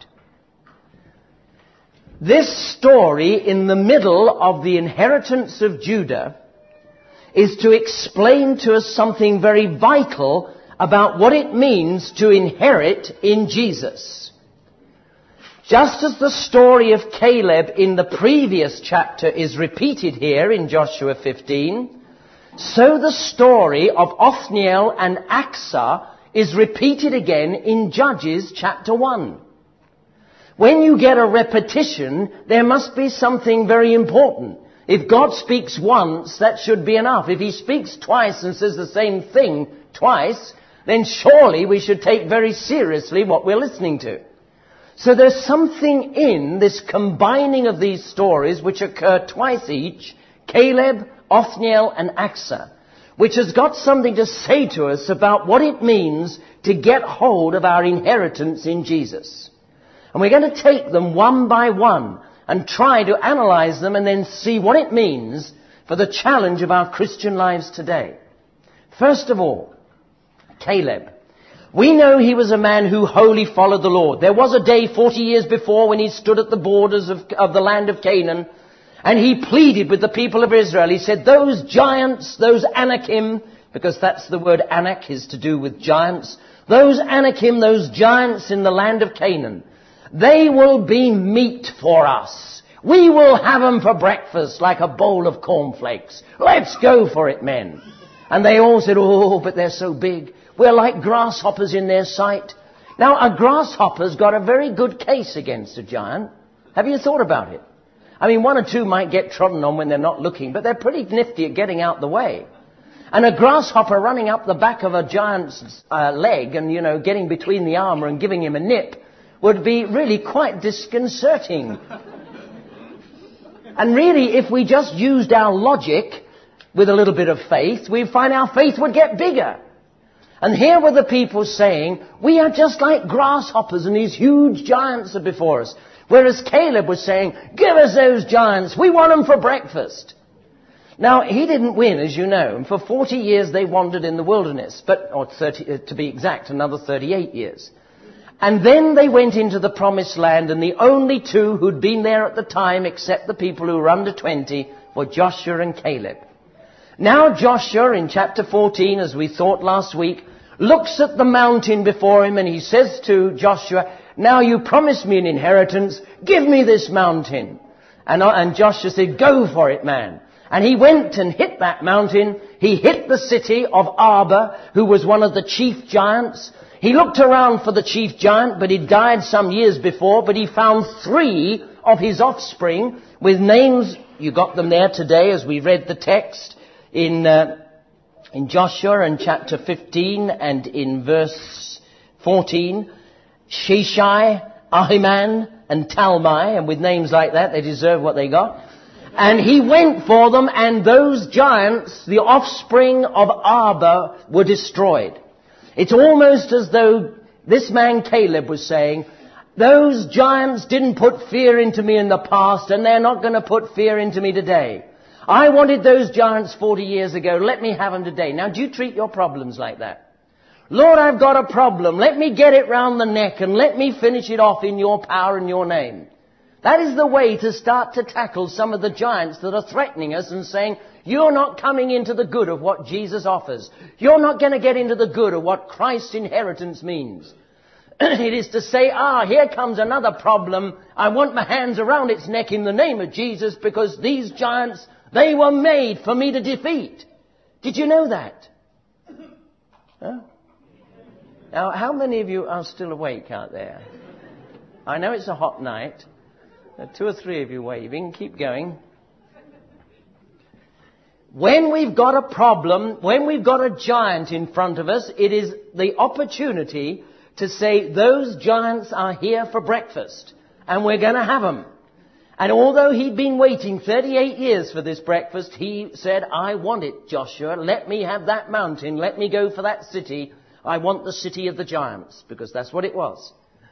This story in the middle of the inheritance of Judah is to explain to us something very vital about what it means to inherit in Jesus. Just as the story of Caleb in the previous chapter is repeated here in Joshua 15, so the story of Othniel and Achsah is repeated again in Judges chapter 1. When you get a repetition, there must be something very important. If God speaks once, that should be enough. If he speaks twice and says the same thing twice, then surely we should take very seriously what we're listening to. So there's something in this combining of these stories which occur twice each, Caleb, Othniel, and Achsah, which has got something to say to us about what it means to get hold of our inheritance in Jesus. And we're going to take them one by one and try to analyze them and then see what it means for the challenge of our Christian lives today. First of all, Caleb. We know he was a man who wholly followed the Lord. There was a day 40 years before when he stood at the borders of the land of Canaan, and he pleaded with the people of Israel. He said, those giants, those Anakim, because that's the word Anak, is to do with giants. Those Anakim, those giants in the land of Canaan, they will be meat for us. We will have them for breakfast like a bowl of cornflakes. Let's go for it, men. And they all said, oh, but they're so big. We're like grasshoppers in their sight. Now, a grasshopper's got a very good case against a giant. Have you thought about it? I mean, one or two might get trodden on when they're not looking, but they're pretty nifty at getting out the way. And a grasshopper running up the back of a giant's leg and, getting between the armour and giving him a nip, would be really quite disconcerting. And really, if we just used our logic with a little bit of faith, we'd find our faith would get bigger. And here were the people saying, we are just like grasshoppers and these huge giants are before us. Whereas Caleb was saying, give us those giants, we want them for breakfast. Now, he didn't win, as you know, and for 40 years they wandered in the wilderness, or 30, to be exact, another 38 years. And then they went into the promised land, and the only two who'd been there at the time, except the people who were under 20, were Joshua and Caleb. Now Joshua, in chapter 14, as we thought last week, looks at the mountain before him, and he says to Joshua, now you promised me an inheritance, give me this mountain. And Joshua said, go for it, man. And he went and hit that mountain. He hit the city of Arba, who was one of the chief giants. He looked around for the chief giant, but he died some years before, but he found 3 of his offspring with names. You got them there today as we read the text in Joshua in chapter 15 and in verse 14. Sheshai, Ahiman, and Talmai, and with names like that, they deserve what they got. And he went for them, and those giants, the offspring of Arba, were destroyed. It's almost as though this man Caleb was saying, those giants didn't put fear into me in the past, and they're not going to put fear into me today. I wanted those giants 40 years ago. Let me have them today. Now, do you treat your problems like that? Lord, I've got a problem. Let me get it round the neck and let me finish it off in your power and your name. That is the way to start to tackle some of the giants that are threatening us and saying, you're not coming into the good of what Jesus offers. You're not going to get into the good of what Christ's inheritance means. It is to say, here comes another problem. I want my hands around its neck in the name of Jesus because these giants, they were made for me to defeat. Did you know that? Huh? Now, how many of you are still awake out there? I know it's a hot night. There are 2 or 3 of you waving. Keep going. When we've got a problem, when we've got a giant in front of us, it is the opportunity to say, those giants are here for breakfast, and we're going to have them. And although he'd been waiting 38 years for this breakfast, he said, I want it, Joshua. Let me have that mountain. Let me go for that city. I want the city of the giants, because that's what it was.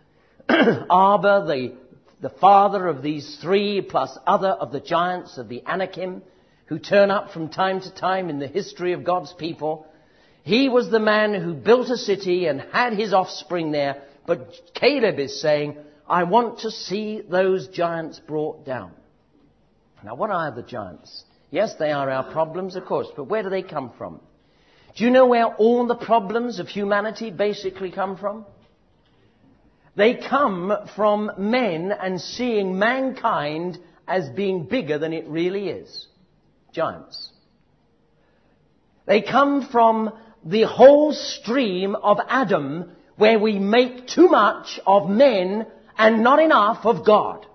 Arba, the father of these 3, plus other of the giants of the Anakim, who turn up from time to time in the history of God's people. He was the man who built a city and had his offspring there. But Caleb is saying, I want to see those giants brought down. Now, what are the giants? Yes, they are our problems, of course, but where do they come from? Do you know where all the problems of humanity basically come from? They come from men and seeing mankind as being bigger than it really is. Giants. They come from the whole stream of Adam, where we make too much of men and not enough of God.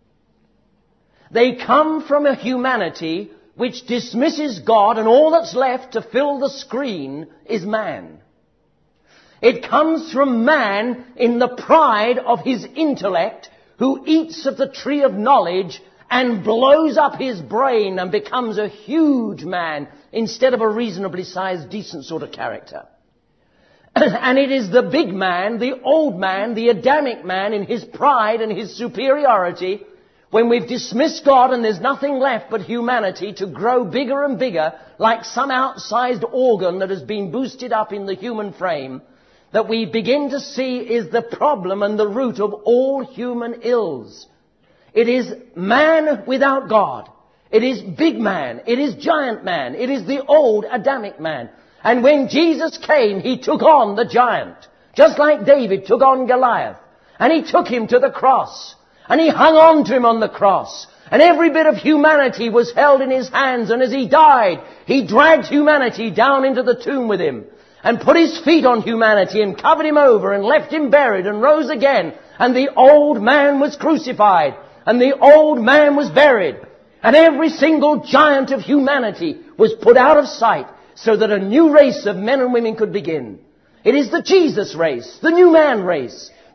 They come from a humanity which dismisses God, and all that's left to fill the screen is man. It comes from man in the pride of his intellect, who eats of the tree of knowledge and blows up his brain and becomes a huge man instead of a reasonably sized, decent sort of character. And it is the big man, the old man, the Adamic man in his pride and his superiority, when we've dismissed God and there's nothing left but humanity to grow bigger and bigger like some outsized organ that has been boosted up in the human frame, that we begin to see is the problem and the root of all human ills. It is man without God. It is big man. It is giant man. It is the old Adamic man. And when Jesus came, he took on the giant, just like David took on Goliath. And he took him to the cross. And he hung on to him on the cross. And every bit of humanity was held in his hands. And as he died, he dragged humanity down into the tomb with him. And put his feet on humanity and covered him over and left him buried and rose again. And the old man was crucified. And the old man was buried. And every single giant of humanity was put out of sight so that a new race of men and women could begin. It is the Jesus race, the new man race,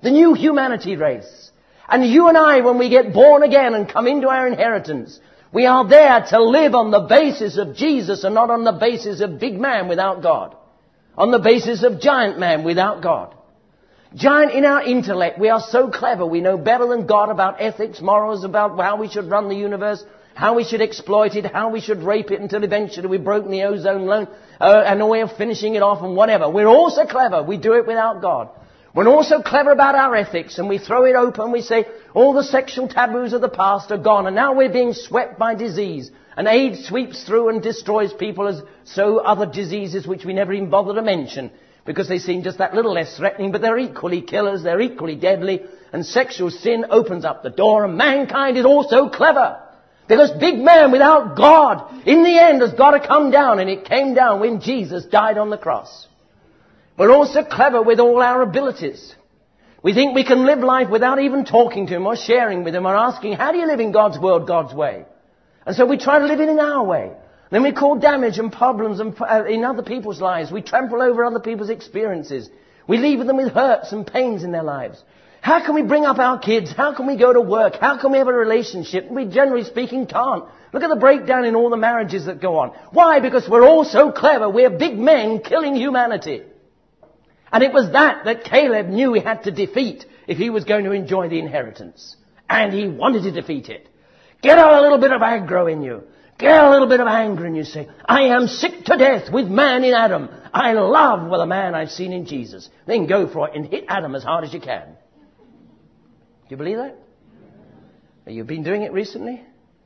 The new humanity race. And you and I, when we get born again and come into our inheritance, we are there to live on the basis of Jesus and not on the basis of big man without God. On the basis of giant man without God. Giant in our intellect. We are so clever. We know better than God about ethics, morals, about how we should run the universe, how we should exploit it, how we should rape it until eventually we've broken the ozone layer and a way of finishing it off and whatever. We're all so clever. We do it without God. We're also clever about our ethics, and we throw it open. We say all the sexual taboos of the past are gone, and now we're being swept by disease. And AIDS sweeps through and destroys people as so other diseases which we never even bother to mention, because they seem just that little less threatening, but they're equally killers, they're equally deadly, and sexual sin opens up the door, and mankind is also clever. Because big man without God, in the end, has got to come down, and it came down when Jesus died on the cross. We're also clever with all our abilities. We think we can live life without even talking to Him or sharing with Him or asking, how do you live in God's world, God's way? And so we try to live it in our way. Then we cause damage and problems in other people's lives. We trample over other people's experiences. We leave them with hurts and pains in their lives. How can we bring up our kids? How can we go to work? How can we have a relationship? We generally speaking can't. Look at the breakdown in all the marriages that go on. Why? Because we're all so clever. We're big men killing humanity. And it was that Caleb knew he had to defeat if he was going to enjoy the inheritance. And he wanted to defeat it. Get a little bit of aggro in you. Get a little bit of anger in you. Say, I am sick to death with man in Adam. I love the man I've seen in Jesus. Then go for it and hit Adam as hard as you can. Do you believe that? Have you been doing it recently?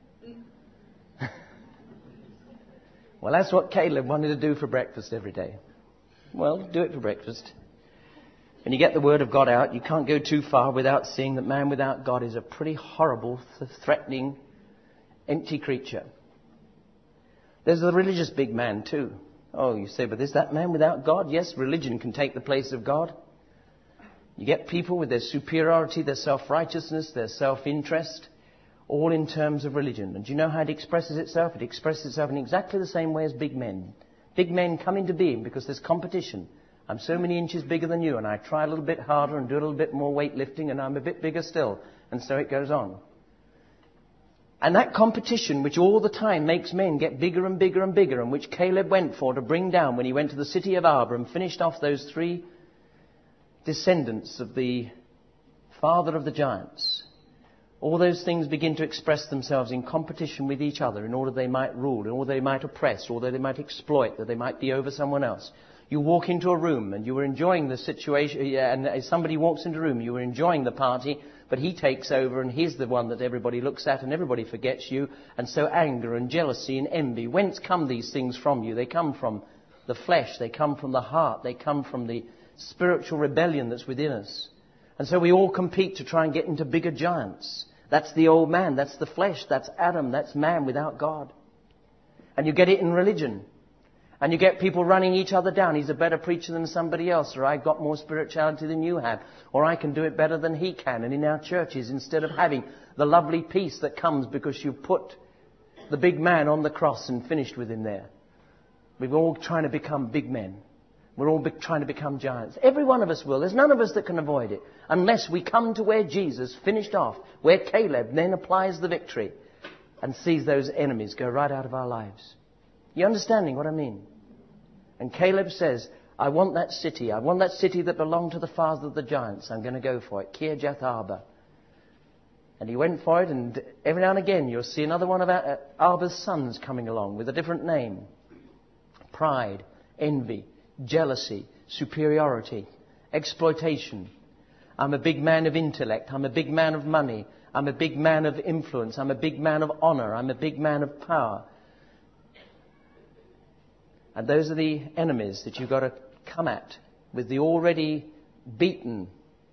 Well, that's what Caleb wanted to do for breakfast every day. Well, do it for breakfast. When you get the Word of God out, you can't go too far without seeing that man without God is a pretty horrible, threatening, empty creature. There's the religious big man too. Oh, you say, but is that man without God? Yes, religion can take the place of God. You get people with their superiority, their self-righteousness, their self-interest, all in terms of religion. And do you know how it expresses itself? It expresses itself in exactly the same way as big men. Big men come into being because there's competition. I'm so many inches bigger than you, and I try a little bit harder and do a little bit more weightlifting, and I'm a bit bigger still. And so it goes on. And that competition, which all the time makes men get bigger and bigger and bigger, and which Caleb went for to bring down when he went to the city of Arbor and finished off those 3 descendants of the father of the giants. All those things begin to express themselves in competition with each other in order they might rule, in order they might oppress, or they might exploit, that they might be over someone else. You walk into a room and you were enjoying the situation, and somebody walks into a room, you were enjoying the party, but he takes over and he's the one that everybody looks at and everybody forgets you. And so anger and jealousy and envy. Whence come these things from you? They come from the flesh, they come from the heart, they come from the spiritual rebellion that's within us. And so we all compete to try and get into bigger giants. That's the old man, that's the flesh, that's Adam, that's man without God. And you get it in religion. And you get people running each other down. He's a better preacher than somebody else, or I've got more spirituality than you have, or I can do it better than he can. And in our churches, instead of having the lovely peace that comes because you put the big man on the cross and finished with him there, we're all trying to become big men. We're all trying to become giants. Every one of us will. There's none of us that can avoid it. Unless we come to where Jesus finished off, where Caleb then applies the victory and sees those enemies go right out of our lives. You understanding what I mean? And Caleb says, I want that city. I want that city that belonged to the father of the giants. I'm going to go for it. Kirjath Arba. And he went for it, and every now and again you'll see another one of Arba's sons coming along with a different name. Pride, envy, jealousy, superiority, exploitation. I'm a big man of intellect. I'm a big man of money. I'm a big man of influence. I'm a big man of honor. I'm a big man of power. And those are the enemies that you've got to come at with the already beaten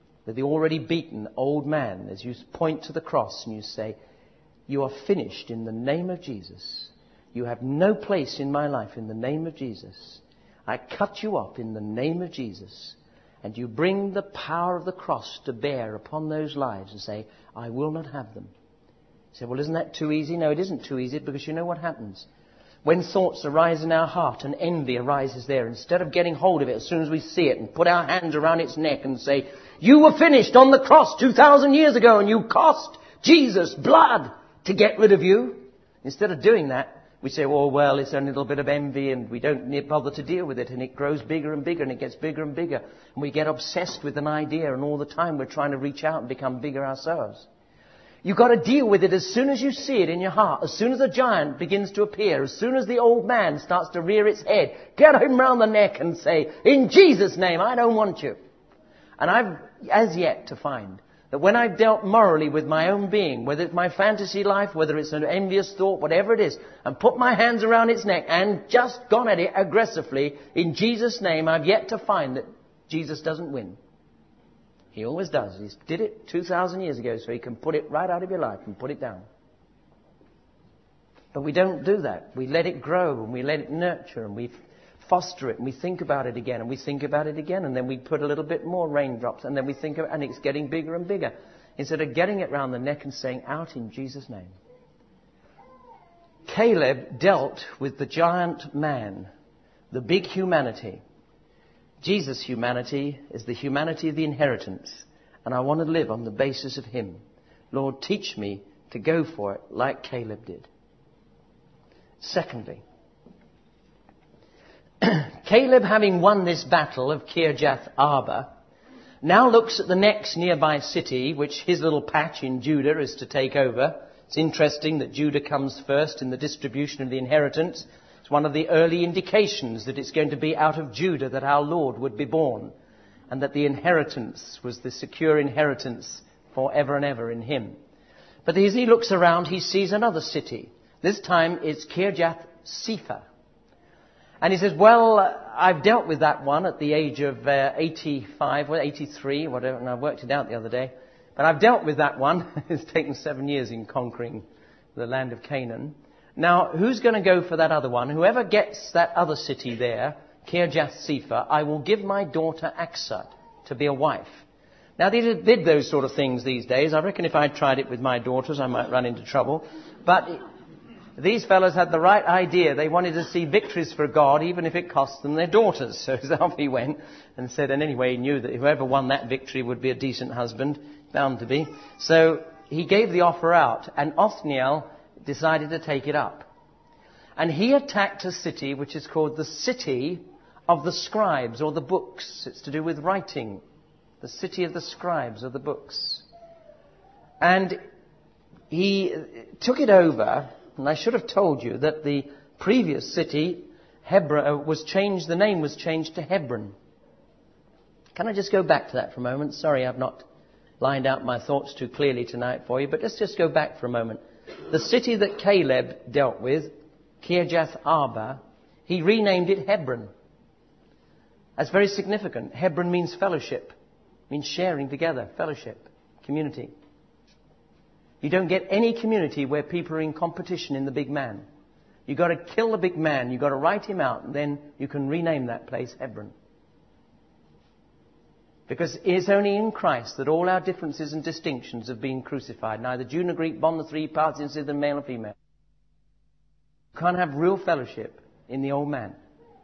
old man as you point to the cross and you say, you are finished in the name of Jesus. You have no place in my life in the name of Jesus. I cut you up in the name of Jesus. And you bring the power of the cross to bear upon those lives and say, I will not have them. You say, well, isn't that too easy? No, it isn't too easy, because you know what happens? When thoughts arise in our heart and envy arises there, instead of getting hold of it as soon as we see it and put our hands around its neck and say, you were finished on the cross 2,000 years ago and you cost Jesus blood to get rid of you. Instead of doing that, we say, well, it's a little bit of envy and we don't bother to deal with it, and it grows bigger and bigger and it gets bigger and bigger. And we get obsessed with an idea, and all the time we're trying to reach out and become bigger ourselves. You've got to deal with it as soon as you see it in your heart, as soon as the giant begins to appear, as soon as the old man starts to rear its head. Get him round the neck and say, in Jesus' name, I don't want you. And I've as yet to find that when I've dealt morally with my own being, whether it's my fantasy life, whether it's an envious thought, whatever it is, and put my hands around its neck and just gone at it aggressively, in Jesus' name, I've yet to find that Jesus doesn't win. He always does. He did it 2,000 years ago, so he can put it right out of your life and put it down. But we don't do that. We let it grow and we let it nurture and we foster it and we think about it again and we think about it again, and then we put a little bit more raindrops and then we think of it and it's getting bigger and bigger. Instead of getting it round the neck and saying, out in Jesus' name. Caleb dealt with the giant man, the big humanity. Jesus' humanity is the humanity of the inheritance, and I want to live on the basis of him. Lord, teach me to go for it like Caleb did. Secondly, Caleb, having won this battle of Kirjath Arba, now looks at the next nearby city, which his little patch in Judah is to take over. It's interesting that Judah comes first in the distribution of the inheritance. It's one of the early indications that it's going to be out of Judah that our Lord would be born, and that the inheritance was the secure inheritance forever and ever in him. But as he looks around, he sees another city. This time it's Kirjath Sepher. And he says, well, I've dealt with that one at the age of 85 or 83, whatever, and I worked it out the other day. But I've dealt with that one. It's taken 7 years in conquering the land of Canaan. Now, who's going to go for that other one? Whoever gets that other city there, Kirjath Sepher, I will give my daughter Aksat to be a wife. Now, they did those sort of things these days. I reckon if I tried it with my daughters, I might run into trouble. But these fellows had the right idea. They wanted to see victories for God, even if it cost them their daughters. So off he went and said, and anyway, he knew that whoever won that victory would be a decent husband, bound to be. So he gave the offer out, and Othniel decided to take it up. And he attacked a city which is called the city of the scribes, or the books. It's to do with writing. The city of the scribes, or the books. And he took it over, and I should have told you that the previous city, Hebron, the name was changed to Hebron. Can I just go back to that for a moment? Sorry, I've not lined out my thoughts too clearly tonight for you, but let's just go back for a moment. The city that Caleb dealt with, Kirjath Arba, he renamed it Hebron. That's very significant. Hebron means fellowship, means sharing together, fellowship, community. You don't get any community where people are in competition in the big man. You've got to kill the big man, you've got to write him out, and then you can rename that place Hebron. Because it's only in Christ that all our differences and distinctions have been crucified. Neither Jew nor Greek, bond nor three parts, instead of male or female. You can't have real fellowship in the old man.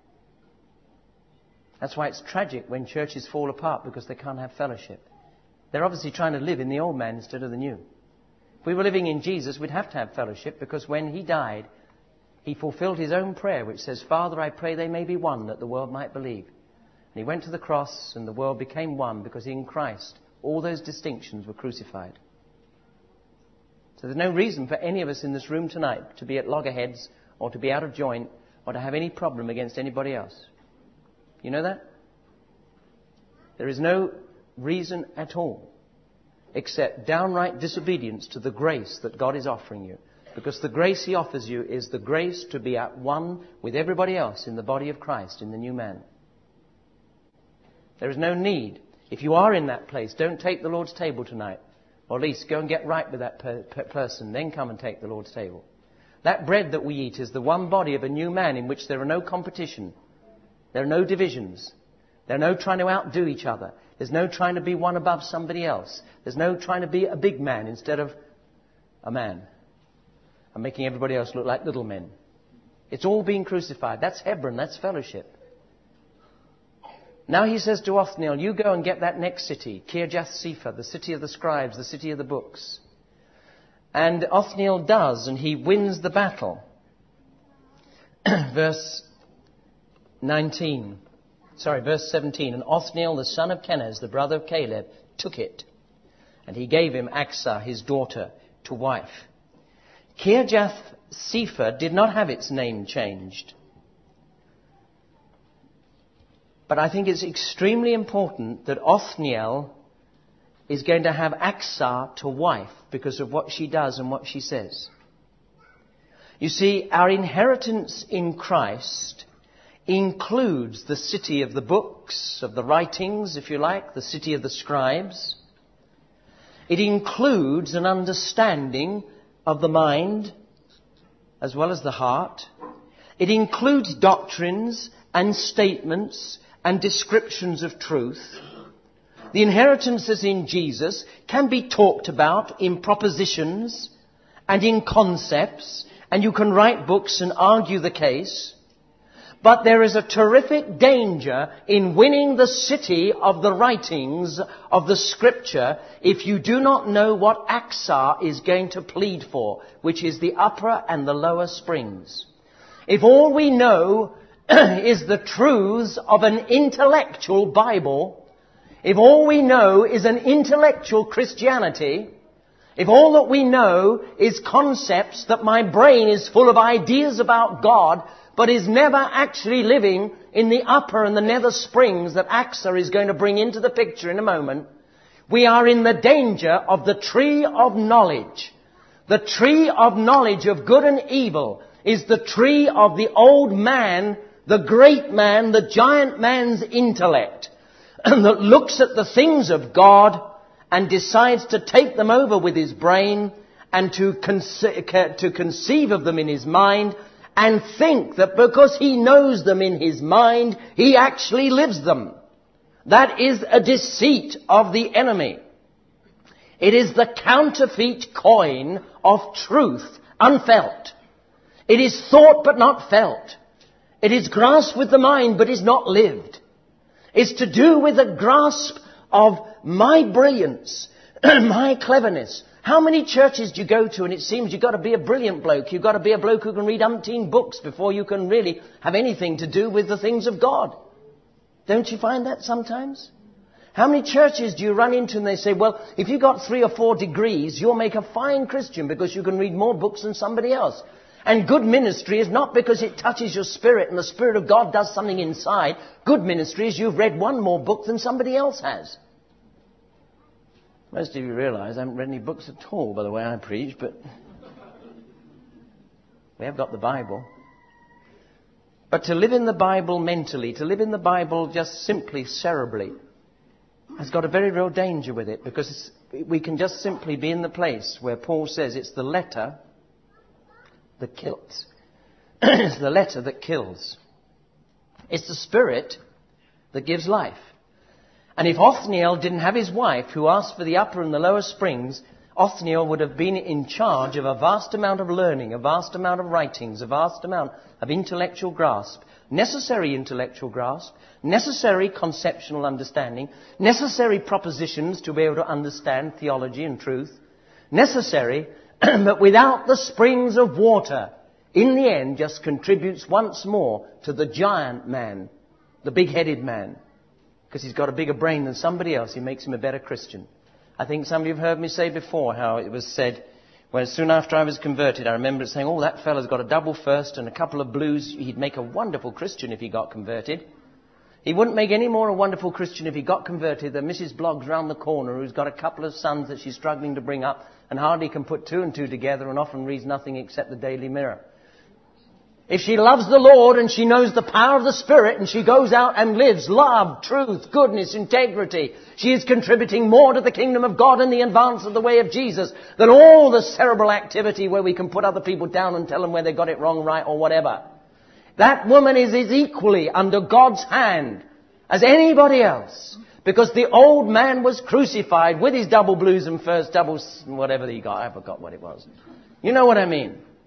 That's why it's tragic when churches fall apart, because they can't have fellowship. They're obviously trying to live in the old man instead of the new. If we were living in Jesus, we'd have to have fellowship, because when he died, he fulfilled his own prayer, which says, Father, I pray they may be one, that the world might believe. And he went to the cross, and the world became one, because in Christ, all those distinctions were crucified. So there's no reason for any of us in this room tonight to be at loggerheads, or to be out of joint, or to have any problem against anybody else. You know that? There is no reason at all, except downright disobedience to the grace that God is offering you. Because the grace he offers you is the grace to be at one with everybody else in the body of Christ, in the new man. There is no need. If you are in that place, don't take the Lord's table tonight. Or at least go and get right with that person, then come and take the Lord's table. That bread that we eat is the one body of a new man in which there are no competition. There are no divisions. There are no trying to outdo each other. There's no trying to be one above somebody else. There's no trying to be a big man instead of a man. And making everybody else look like little men. It's all been crucified. That's Hebron. That's fellowship. Now he says to Othniel, you go and get that next city, Kirjath-Sepher, the city of the scribes, the city of the books. And Othniel does, and he wins the battle. Verse 17. And Othniel, the son of Kenaz, the brother of Caleb, took it. And he gave him Achsah, his daughter, to wife. Kirjath-Sepher did not have its name changed. But I think it's extremely important that Othniel is going to have Achsah to wife because of what she does and what she says. You see, our inheritance in Christ includes the city of the books, of the writings, if you like, the city of the scribes. It includes an understanding of the mind as well as the heart. It includes doctrines and statements and descriptions of truth. The inheritances in Jesus can be talked about in propositions and in concepts, and you can write books and argue the case. But there is a terrific danger in winning the city of the writings of the Scripture if you do not know what Achsah is going to plead for, which is the upper and the lower springs. If all we know is the truths of an intellectual Bible, if all we know is an intellectual Christianity, if all that we know is concepts that my brain is full of ideas about God, but is never actually living in the upper and the nether springs that Achsah is going to bring into the picture in a moment, we are in the danger of the tree of knowledge. The tree of knowledge of good and evil is the tree of the old man, the great man, the giant man's intellect, that looks at the things of God and decides to take them over with his brain and to conceive of them in his mind and think that because he knows them in his mind, he actually lives them. That is a deceit of the enemy. It is the counterfeit coin of truth, unfelt. It is thought but not felt. It is grasped with the mind but is not lived. It's to do with a grasp of my brilliance, my cleverness. How many churches do you go to and it seems you've got to be a brilliant bloke, you've got to be a bloke who can read umpteen books before you can really have anything to do with the things of God? Don't you find that sometimes? How many churches do you run into and they say, well, if you've got 3 or 4 degrees, you'll make a fine Christian because you can read more books than somebody else. And good ministry is not because it touches your spirit and the Spirit of God does something inside. Good ministry is you've read one more book than somebody else has. Most of you realize I haven't read any books at all by the way I preach, but we have got the Bible. But to live in the Bible mentally, to live in the Bible just simply cerebrally, has got a very real danger with it, because we can just simply be in the place where Paul says it's the letter that kills. It's the letter that kills. It's the spirit that gives life. And if Othniel didn't have his wife who asked for the upper and the lower springs, Othniel would have been in charge of a vast amount of learning, a vast amount of writings, a vast amount of intellectual grasp, necessary intellectual grasp, necessary conceptual understanding, necessary propositions to be able to understand theology and truth, necessary, but without the springs of water, in the end just contributes once more to the giant man, the big-headed man. Because he's got a bigger brain than somebody else, he makes him a better Christian. I think some of you have heard me say before how it was said, when soon after I was converted, I remember saying, oh, that fella's got a double first and a couple of blues. He'd make a wonderful Christian if he got converted. He wouldn't make any more a wonderful Christian if he got converted than Mrs. Bloggs round the corner, who's got a couple of sons that she's struggling to bring up and hardly can put 2 and 2 together and often reads nothing except the Daily Mirror. If she loves the Lord and she knows the power of the Spirit and she goes out and lives love, truth, goodness, integrity, she is contributing more to the kingdom of God and the advance of the way of Jesus than all the cerebral activity where we can put other people down and tell them where they got it wrong, right, or whatever. That woman is equally under God's hand as anybody else, because the old man was crucified with his double blues and first double whatever he got. I forgot what it was. You know what I mean?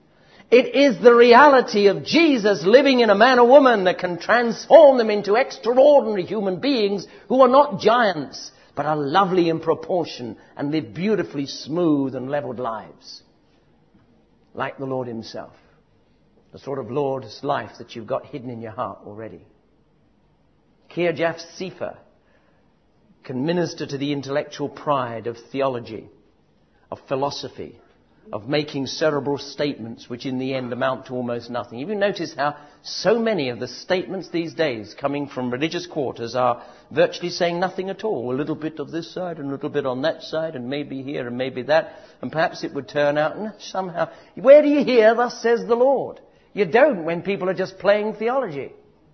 It is the reality of Jesus living in a man or woman that can transform them into extraordinary human beings who are not giants, but are lovely in proportion and live beautifully smooth and leveled lives. Like the Lord himself. The sort of Lord's life that you've got hidden in your heart already. Kirjaf Sefer can minister to the intellectual pride of theology, of philosophy, of making cerebral statements which in the end amount to almost nothing. Have you noticed how so many of the statements these days coming from religious quarters are virtually saying nothing at all? A little bit of this side and a little bit on that side and maybe here and maybe that. And perhaps it would turn out and somehow... Where do you hear, thus says the Lord? You don't when people are just playing theology.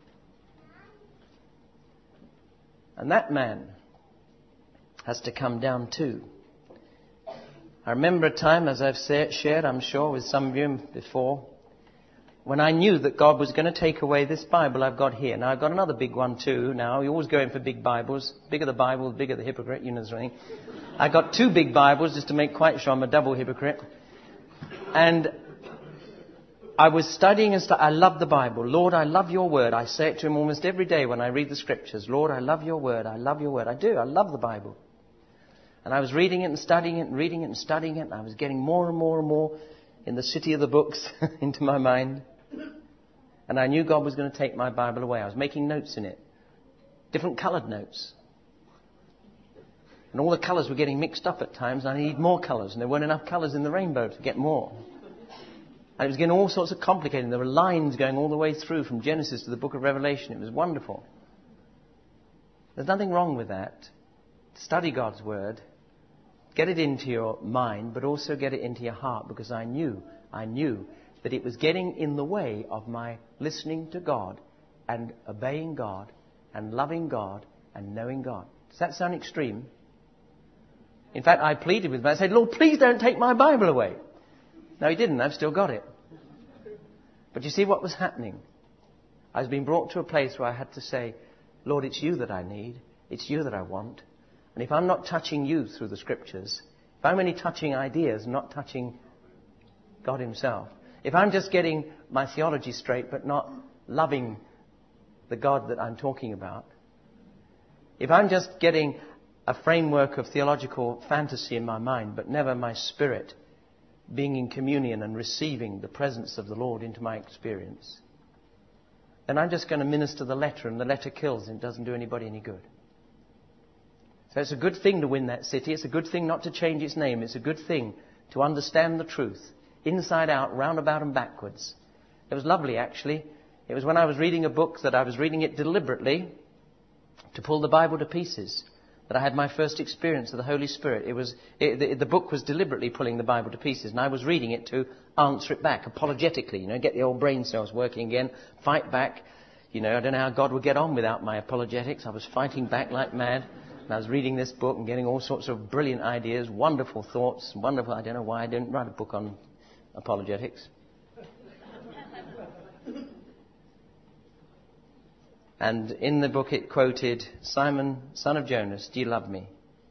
And that man has to come down too. I remember a time, as I've shared, I'm sure, with some of you before, when I knew that God was going to take away this Bible I've got here. Now, I've got another big one too now. You're always going for big Bibles. Bigger the Bible, bigger the hypocrite, you know the thing. I've got 2 big Bibles just to make quite sure I'm a double hypocrite. And I was studying and I love the Bible. Lord, I love your word. I say it to him almost every day when I read the scriptures. Lord, I love your word. I love your word. I do. I love the Bible. And I was reading it and studying it and reading it and studying it. And I was getting more and more and more in the city of the books into my mind. And I knew God was going to take my Bible away. I was making notes in it. Different coloured notes. And all the colours were getting mixed up at times. And I needed more colours. And there weren't enough colours in the rainbow to get more. And it was getting all sorts of complicated. There were lines going all the way through from Genesis to the book of Revelation. It was wonderful. There's nothing wrong with that. Study God's word. Get it into your mind, but also get it into your heart. Because I knew that it was getting in the way of my listening to God and obeying God and loving God and knowing God. Does that sound extreme? In fact, I pleaded with him. I said, Lord, please don't take my Bible away. No, he didn't. I've still got it. But you see what was happening? I was being brought to a place where I had to say, Lord, it's you that I need. It's you that I want. And if I'm not touching you through the scriptures, if I'm only touching ideas, not touching God himself, if I'm just getting my theology straight but not loving the God that I'm talking about, if I'm just getting a framework of theological fantasy in my mind but never my spirit being in communion and receiving the presence of the Lord into my experience, then I'm just going to minister the letter, and the letter kills and it doesn't do anybody any good. So it's a good thing to win that city. It's a good thing not to change its name. It's a good thing to understand the truth, inside out, roundabout and backwards. It was lovely, actually. It was when I was reading a book that I was reading it deliberately to pull the Bible to pieces, that I had my first experience of the Holy Spirit. The book was deliberately pulling the Bible to pieces, and I was reading it to answer it back, apologetically, get the old brain cells working again, fight back. I don't know how God would get on without my apologetics. I was fighting back like mad, and I was reading this book and getting all sorts of brilliant ideas, wonderful thoughts, wonderful. I don't know why I didn't write a book on apologetics. And in the book it quoted, Simon, son of Jonas, do you love me?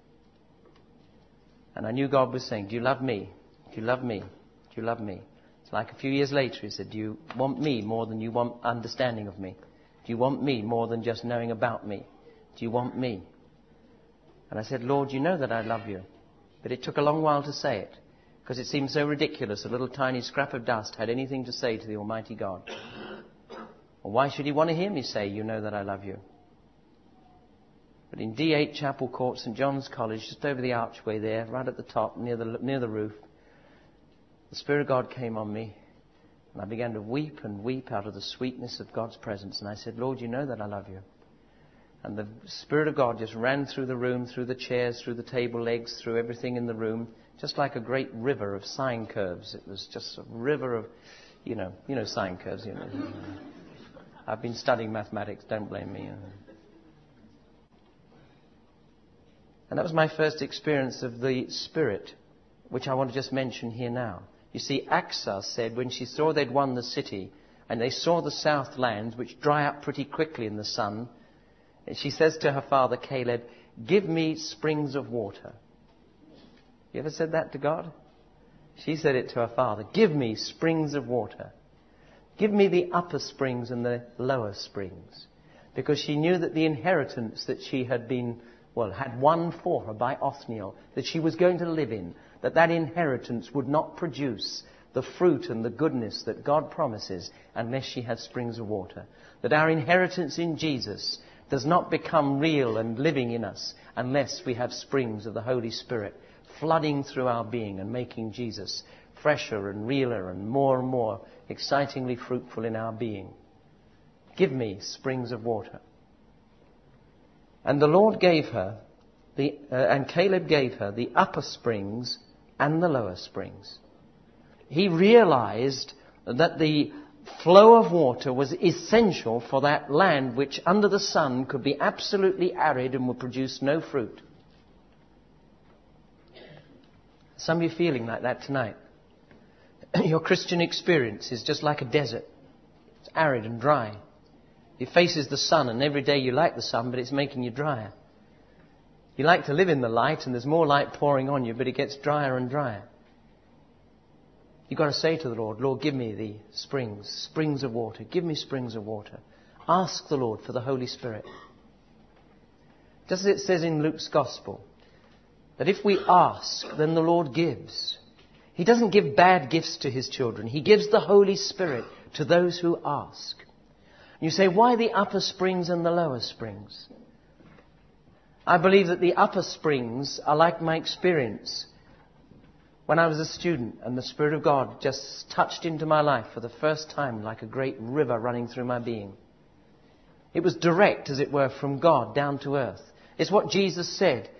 And I knew God was saying, do you love me? Do you love me? Do you love me? It's like a few years later he said, do you want me more than you want understanding of me? Do you want me more than just knowing about me? Do you want me? And I said, Lord, you know that I love you. But it took a long while to say it, because it seemed so ridiculous. A little tiny scrap of dust had anything to say to the Almighty God. Well, why should he want to hear me say, you know that I love you? But in D8 Chapel Court, St. John's College, just over the archway there, right at the top, near the roof, the Spirit of God came on me, and I began to weep and weep out of the sweetness of God's presence. And I said, Lord, you know that I love you. And the Spirit of God just ran through the room, through the chairs, through the table legs, through everything in the room, just like a great river of sine curves. It was just a river of, sine curves, I've been studying mathematics, don't blame me. And that was my first experience of the Spirit, which I want to just mention here now. You see, Achsah said when she saw they'd won the city, and they saw the south lands, which dry up pretty quickly in the sun, and she says to her father Caleb, give me springs of water. You ever said that to God? She said it to her father, give me springs of water. Give me the upper springs and the lower springs. Because she knew that the inheritance that she had had won for her by Othniel, that she was going to live in, that inheritance would not produce the fruit and the goodness that God promises unless she had springs of water. That our inheritance in Jesus does not become real and living in us unless we have springs of the Holy Spirit flooding through our being and making Jesus fresher and realer and more excitingly fruitful in our being. Give me springs of water. And the Lord gave her, and Caleb gave her the upper springs and the lower springs. He realized that the flow of water was essential for that land which under the sun could be absolutely arid and would produce no fruit. Some of you feeling like that tonight. Your Christian experience is just like a desert. It's arid and dry. It faces the sun, and every day you like the sun, but it's making you drier. You like to live in the light, and there's more light pouring on you, but it gets drier and drier. You've got to say to the Lord, Lord, give me the springs of water. Give me springs of water. Ask the Lord for the Holy Spirit. Just as it says in Luke's Gospel, that if we ask, then the Lord gives. He doesn't give bad gifts to his children. He gives the Holy Spirit to those who ask. You say, why the upper springs and the lower springs? I believe that the upper springs are like my experience when I was a student and the Spirit of God just touched into my life for the first time like a great river running through my being. It was direct, as it were, from God down to earth. It's what Jesus said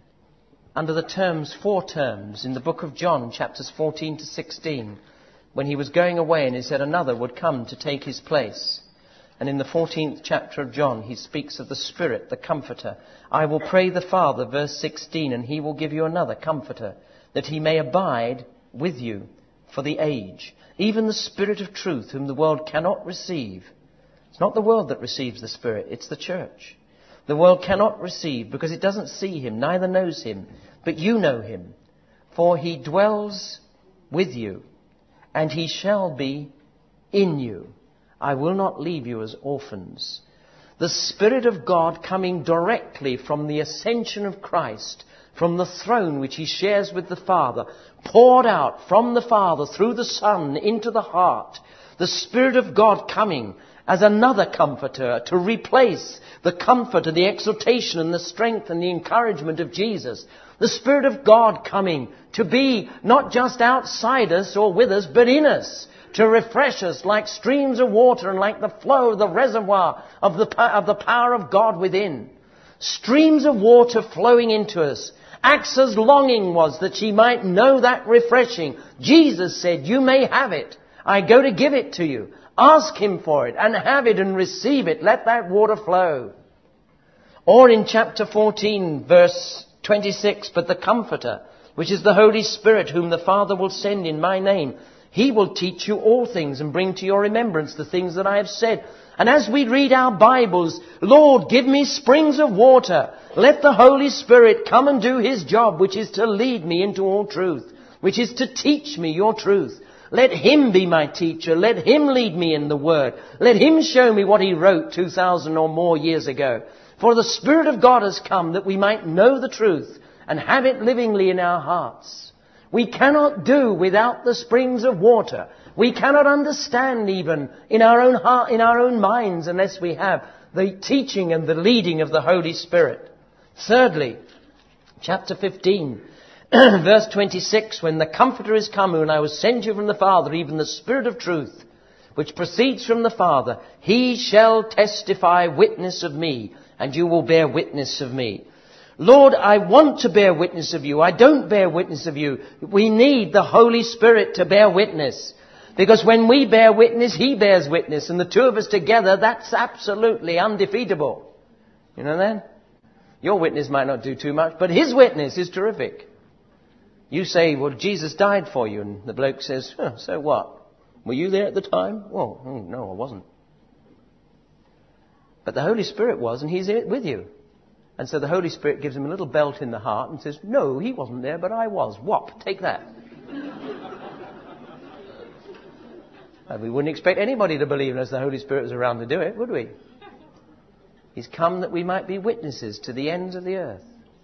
under the 4 terms in the book of John, chapters 14 to 16, when he was going away and he said another would come to take his place. And in the 14th chapter of John, he speaks of the Spirit, the Comforter. I will pray the Father, verse 16, and he will give you another Comforter, that he may abide with you for the age. Even the Spirit of truth, whom the world cannot receive. It's not the world that receives the Spirit, it's the church. The world cannot receive because it doesn't see him, neither knows him. But you know him, for he dwells with you, and he shall be in you. I will not leave you as orphans. The Spirit of God coming directly from the ascension of Christ, from the throne which he shares with the Father, poured out from the Father through the Son into the heart. The Spirit of God coming as another comforter to replace the comfort and the exhortation and the strength and the encouragement of Jesus. The Spirit of God coming to be not just outside us or with us, but in us, to refresh us like streams of water and like the flow of the reservoir of the power of God within. Streams of water flowing into us. Achsa's longing was that she might know that refreshing. Jesus said, you may have it. I go to give it to you. Ask him for it and have it and receive it. Let that water flow. Or in chapter 14, verse 26, but the Comforter, which is the Holy Spirit, whom the Father will send in my name, he will teach you all things and bring to your remembrance the things that I have said. And as we read our Bibles, Lord, give me springs of water. Let the Holy Spirit come and do his job, which is to lead me into all truth, which is to teach me your truth. Let him be my teacher. Let him lead me in the Word. Let him show me what he wrote 2,000 or more years ago. For the Spirit of God has come that we might know the truth and have it livingly in our hearts. We cannot do without the springs of water. We cannot understand even in our own heart, in our own minds, unless we have the teaching and the leading of the Holy Spirit. Thirdly, chapter 15, verse 26, when the Comforter is come, and I will send you from the Father, even the Spirit of truth, which proceeds from the Father, he shall testify witness of me, and you will bear witness of me. Lord, I want to bear witness of you. I don't bear witness of you. We need the Holy Spirit to bear witness. Because when we bear witness, he bears witness. And the two of us together, that's absolutely undefeatable. You know that? Your witness might not do too much, but his witness is terrific. You say, well, Jesus died for you. And the bloke says, so what? Were you there at the time? Well, no, I wasn't. But the Holy Spirit was, and he's with you. And so the Holy Spirit gives him a little belt in the heart and says, no, he wasn't there, but I was. Whop, take that. We wouldn't expect anybody to believe unless the Holy Spirit was around to do it, would we? He's come that we might be witnesses to the ends of the earth.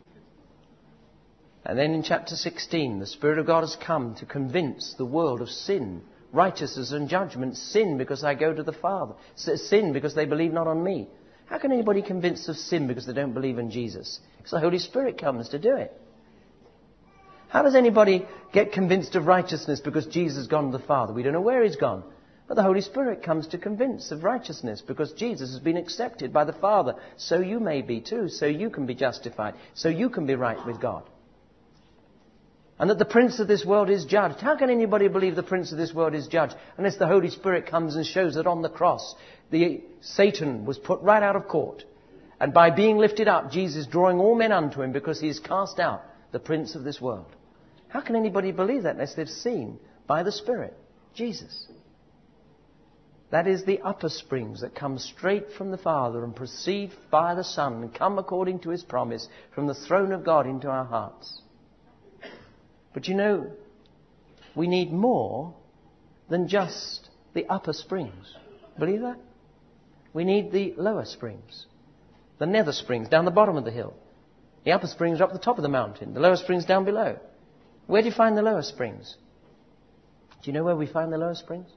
And then in chapter 16, the Spirit of God has come to convince the world of sin, righteousness and judgment. Sin because I go to the Father. Sin because they believe not on me. How can anybody convince of sin because they don't believe in Jesus? Because the Holy Spirit comes to do it. How does anybody get convinced of righteousness because Jesus has gone to the Father? We don't know where he's gone. But the Holy Spirit comes to convince of righteousness because Jesus has been accepted by the Father. So you may be too. So you can be justified. So you can be right with God. And that the prince of this world is judged. How can anybody believe the prince of this world is judged unless the Holy Spirit comes and shows that on the cross Satan was put right out of court. And by being lifted up, Jesus is drawing all men unto him because he has cast out the prince of this world. How can anybody believe that unless they've seen by the Spirit Jesus? That is the upper springs that come straight from the Father and proceed by the Son and come according to his promise from the throne of God into our hearts. But you know, we need more than just the upper springs. Believe that? We need the lower springs. The nether springs down the bottom of the hill. The upper springs are up the top of the mountain. The lower springs down below. Where do you find the lower springs? Do you know where we find the lower springs?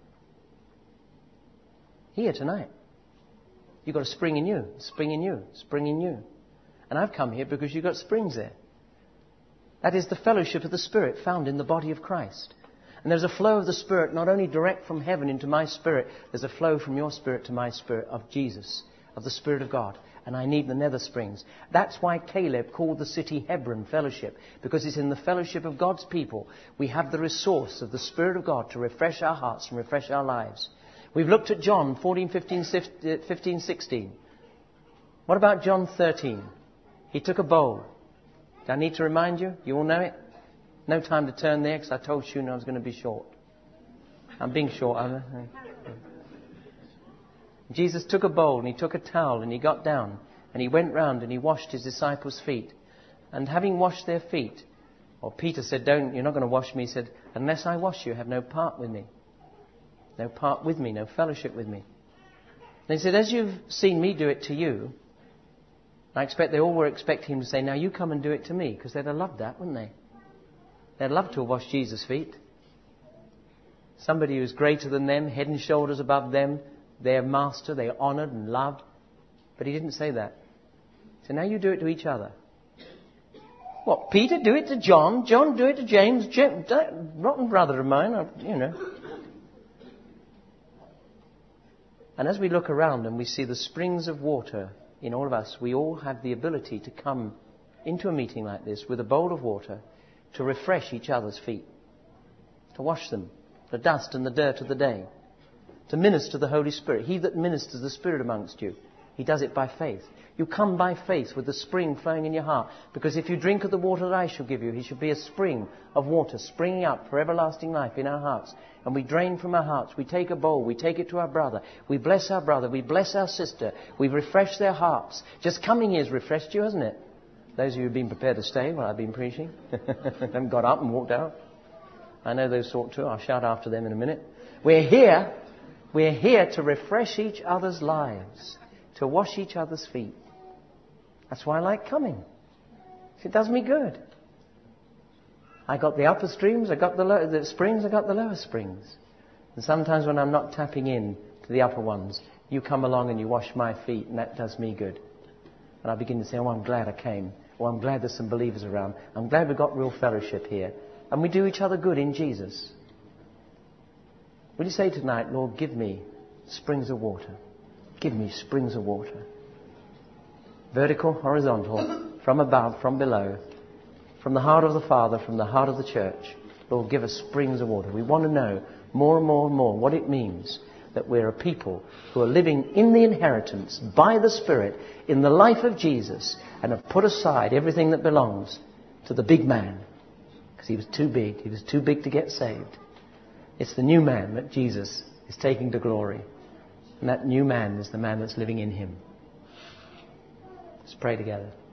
Here tonight. You've got a spring in you, a spring in you, a spring in you. And I've come here because you've got springs there. That is the fellowship of the Spirit found in the body of Christ. And there's a flow of the Spirit not only direct from heaven into my spirit, there's a flow from your spirit to my spirit of Jesus, of the Spirit of God. And I need the nether springs. That's why Caleb called the city Hebron Fellowship, because it's in the fellowship of God's people we have the resource of the Spirit of God to refresh our hearts and refresh our lives. We've looked at John 14, 15, 16. What about John 13? He took a bowl. Do I need to remind you? You all know it? No time to turn there because I told Shuna I was going to be short. I'm being short, aren't I? Jesus took a bowl and he took a towel and he got down and he went round and he washed his disciples' feet. And having washed their feet, or Peter said, you're not going to wash me. He said, unless I wash you, have no part with me. No part with me, no fellowship with me. And he said, as you've seen me do it to you, I expect they all were expecting him to say, now you come and do it to me, because they'd have loved that, wouldn't they? They'd love to have washed Jesus' feet. Somebody who's greater than them, head and shoulders above them, their master, they honoured and loved. But he didn't say that. So now you do it to each other. What, Peter, do it to John? John, do it to James? Rotten brother of mine, you know. And as we look around and we see the springs of water in all of us, we all have the ability to come into a meeting like this with a bowl of water to refresh each other's feet, to wash them, the dust and the dirt of the day, to minister the Holy Spirit. He that ministers the Spirit amongst you, he does it by faith. You come by faith with the spring flowing in your heart, because if you drink of the water that I shall give you, he shall be a spring of water springing up for everlasting life in our hearts. And we drain from our hearts. We take a bowl. We take it to our brother. We bless our brother. We bless our sister. We refresh their hearts. Just coming here has refreshed you, hasn't it? Those of you who have been prepared to stay while I've been preaching, haven't got up and walked out. I know those sort too. I'll shout after them in a minute. We're here to refresh each other's lives, to wash each other's feet. That's why I like coming. It does me good. I got the upper streams, I got the springs, I got the lower springs. And sometimes when I'm not tapping in to the upper ones, you come along and you wash my feet, and that does me good. And I begin to say, oh, I'm glad I came. Oh, I'm glad there's some believers around. I'm glad we've got real fellowship here. And we do each other good in Jesus. Will you say tonight, Lord, give me springs of water. Give me springs of water. Vertical, horizontal, from above, from below, from the heart of the Father, from the heart of the church. Lord, give us springs of water. We want to know more and more and more what it means that we're a people who are living in the inheritance by the Spirit in the life of Jesus and have put aside everything that belongs to the big man, because he was too big. He was too big to get saved. It's the new man that Jesus is taking to glory. And that new man is the man that's living in him. Let's pray together.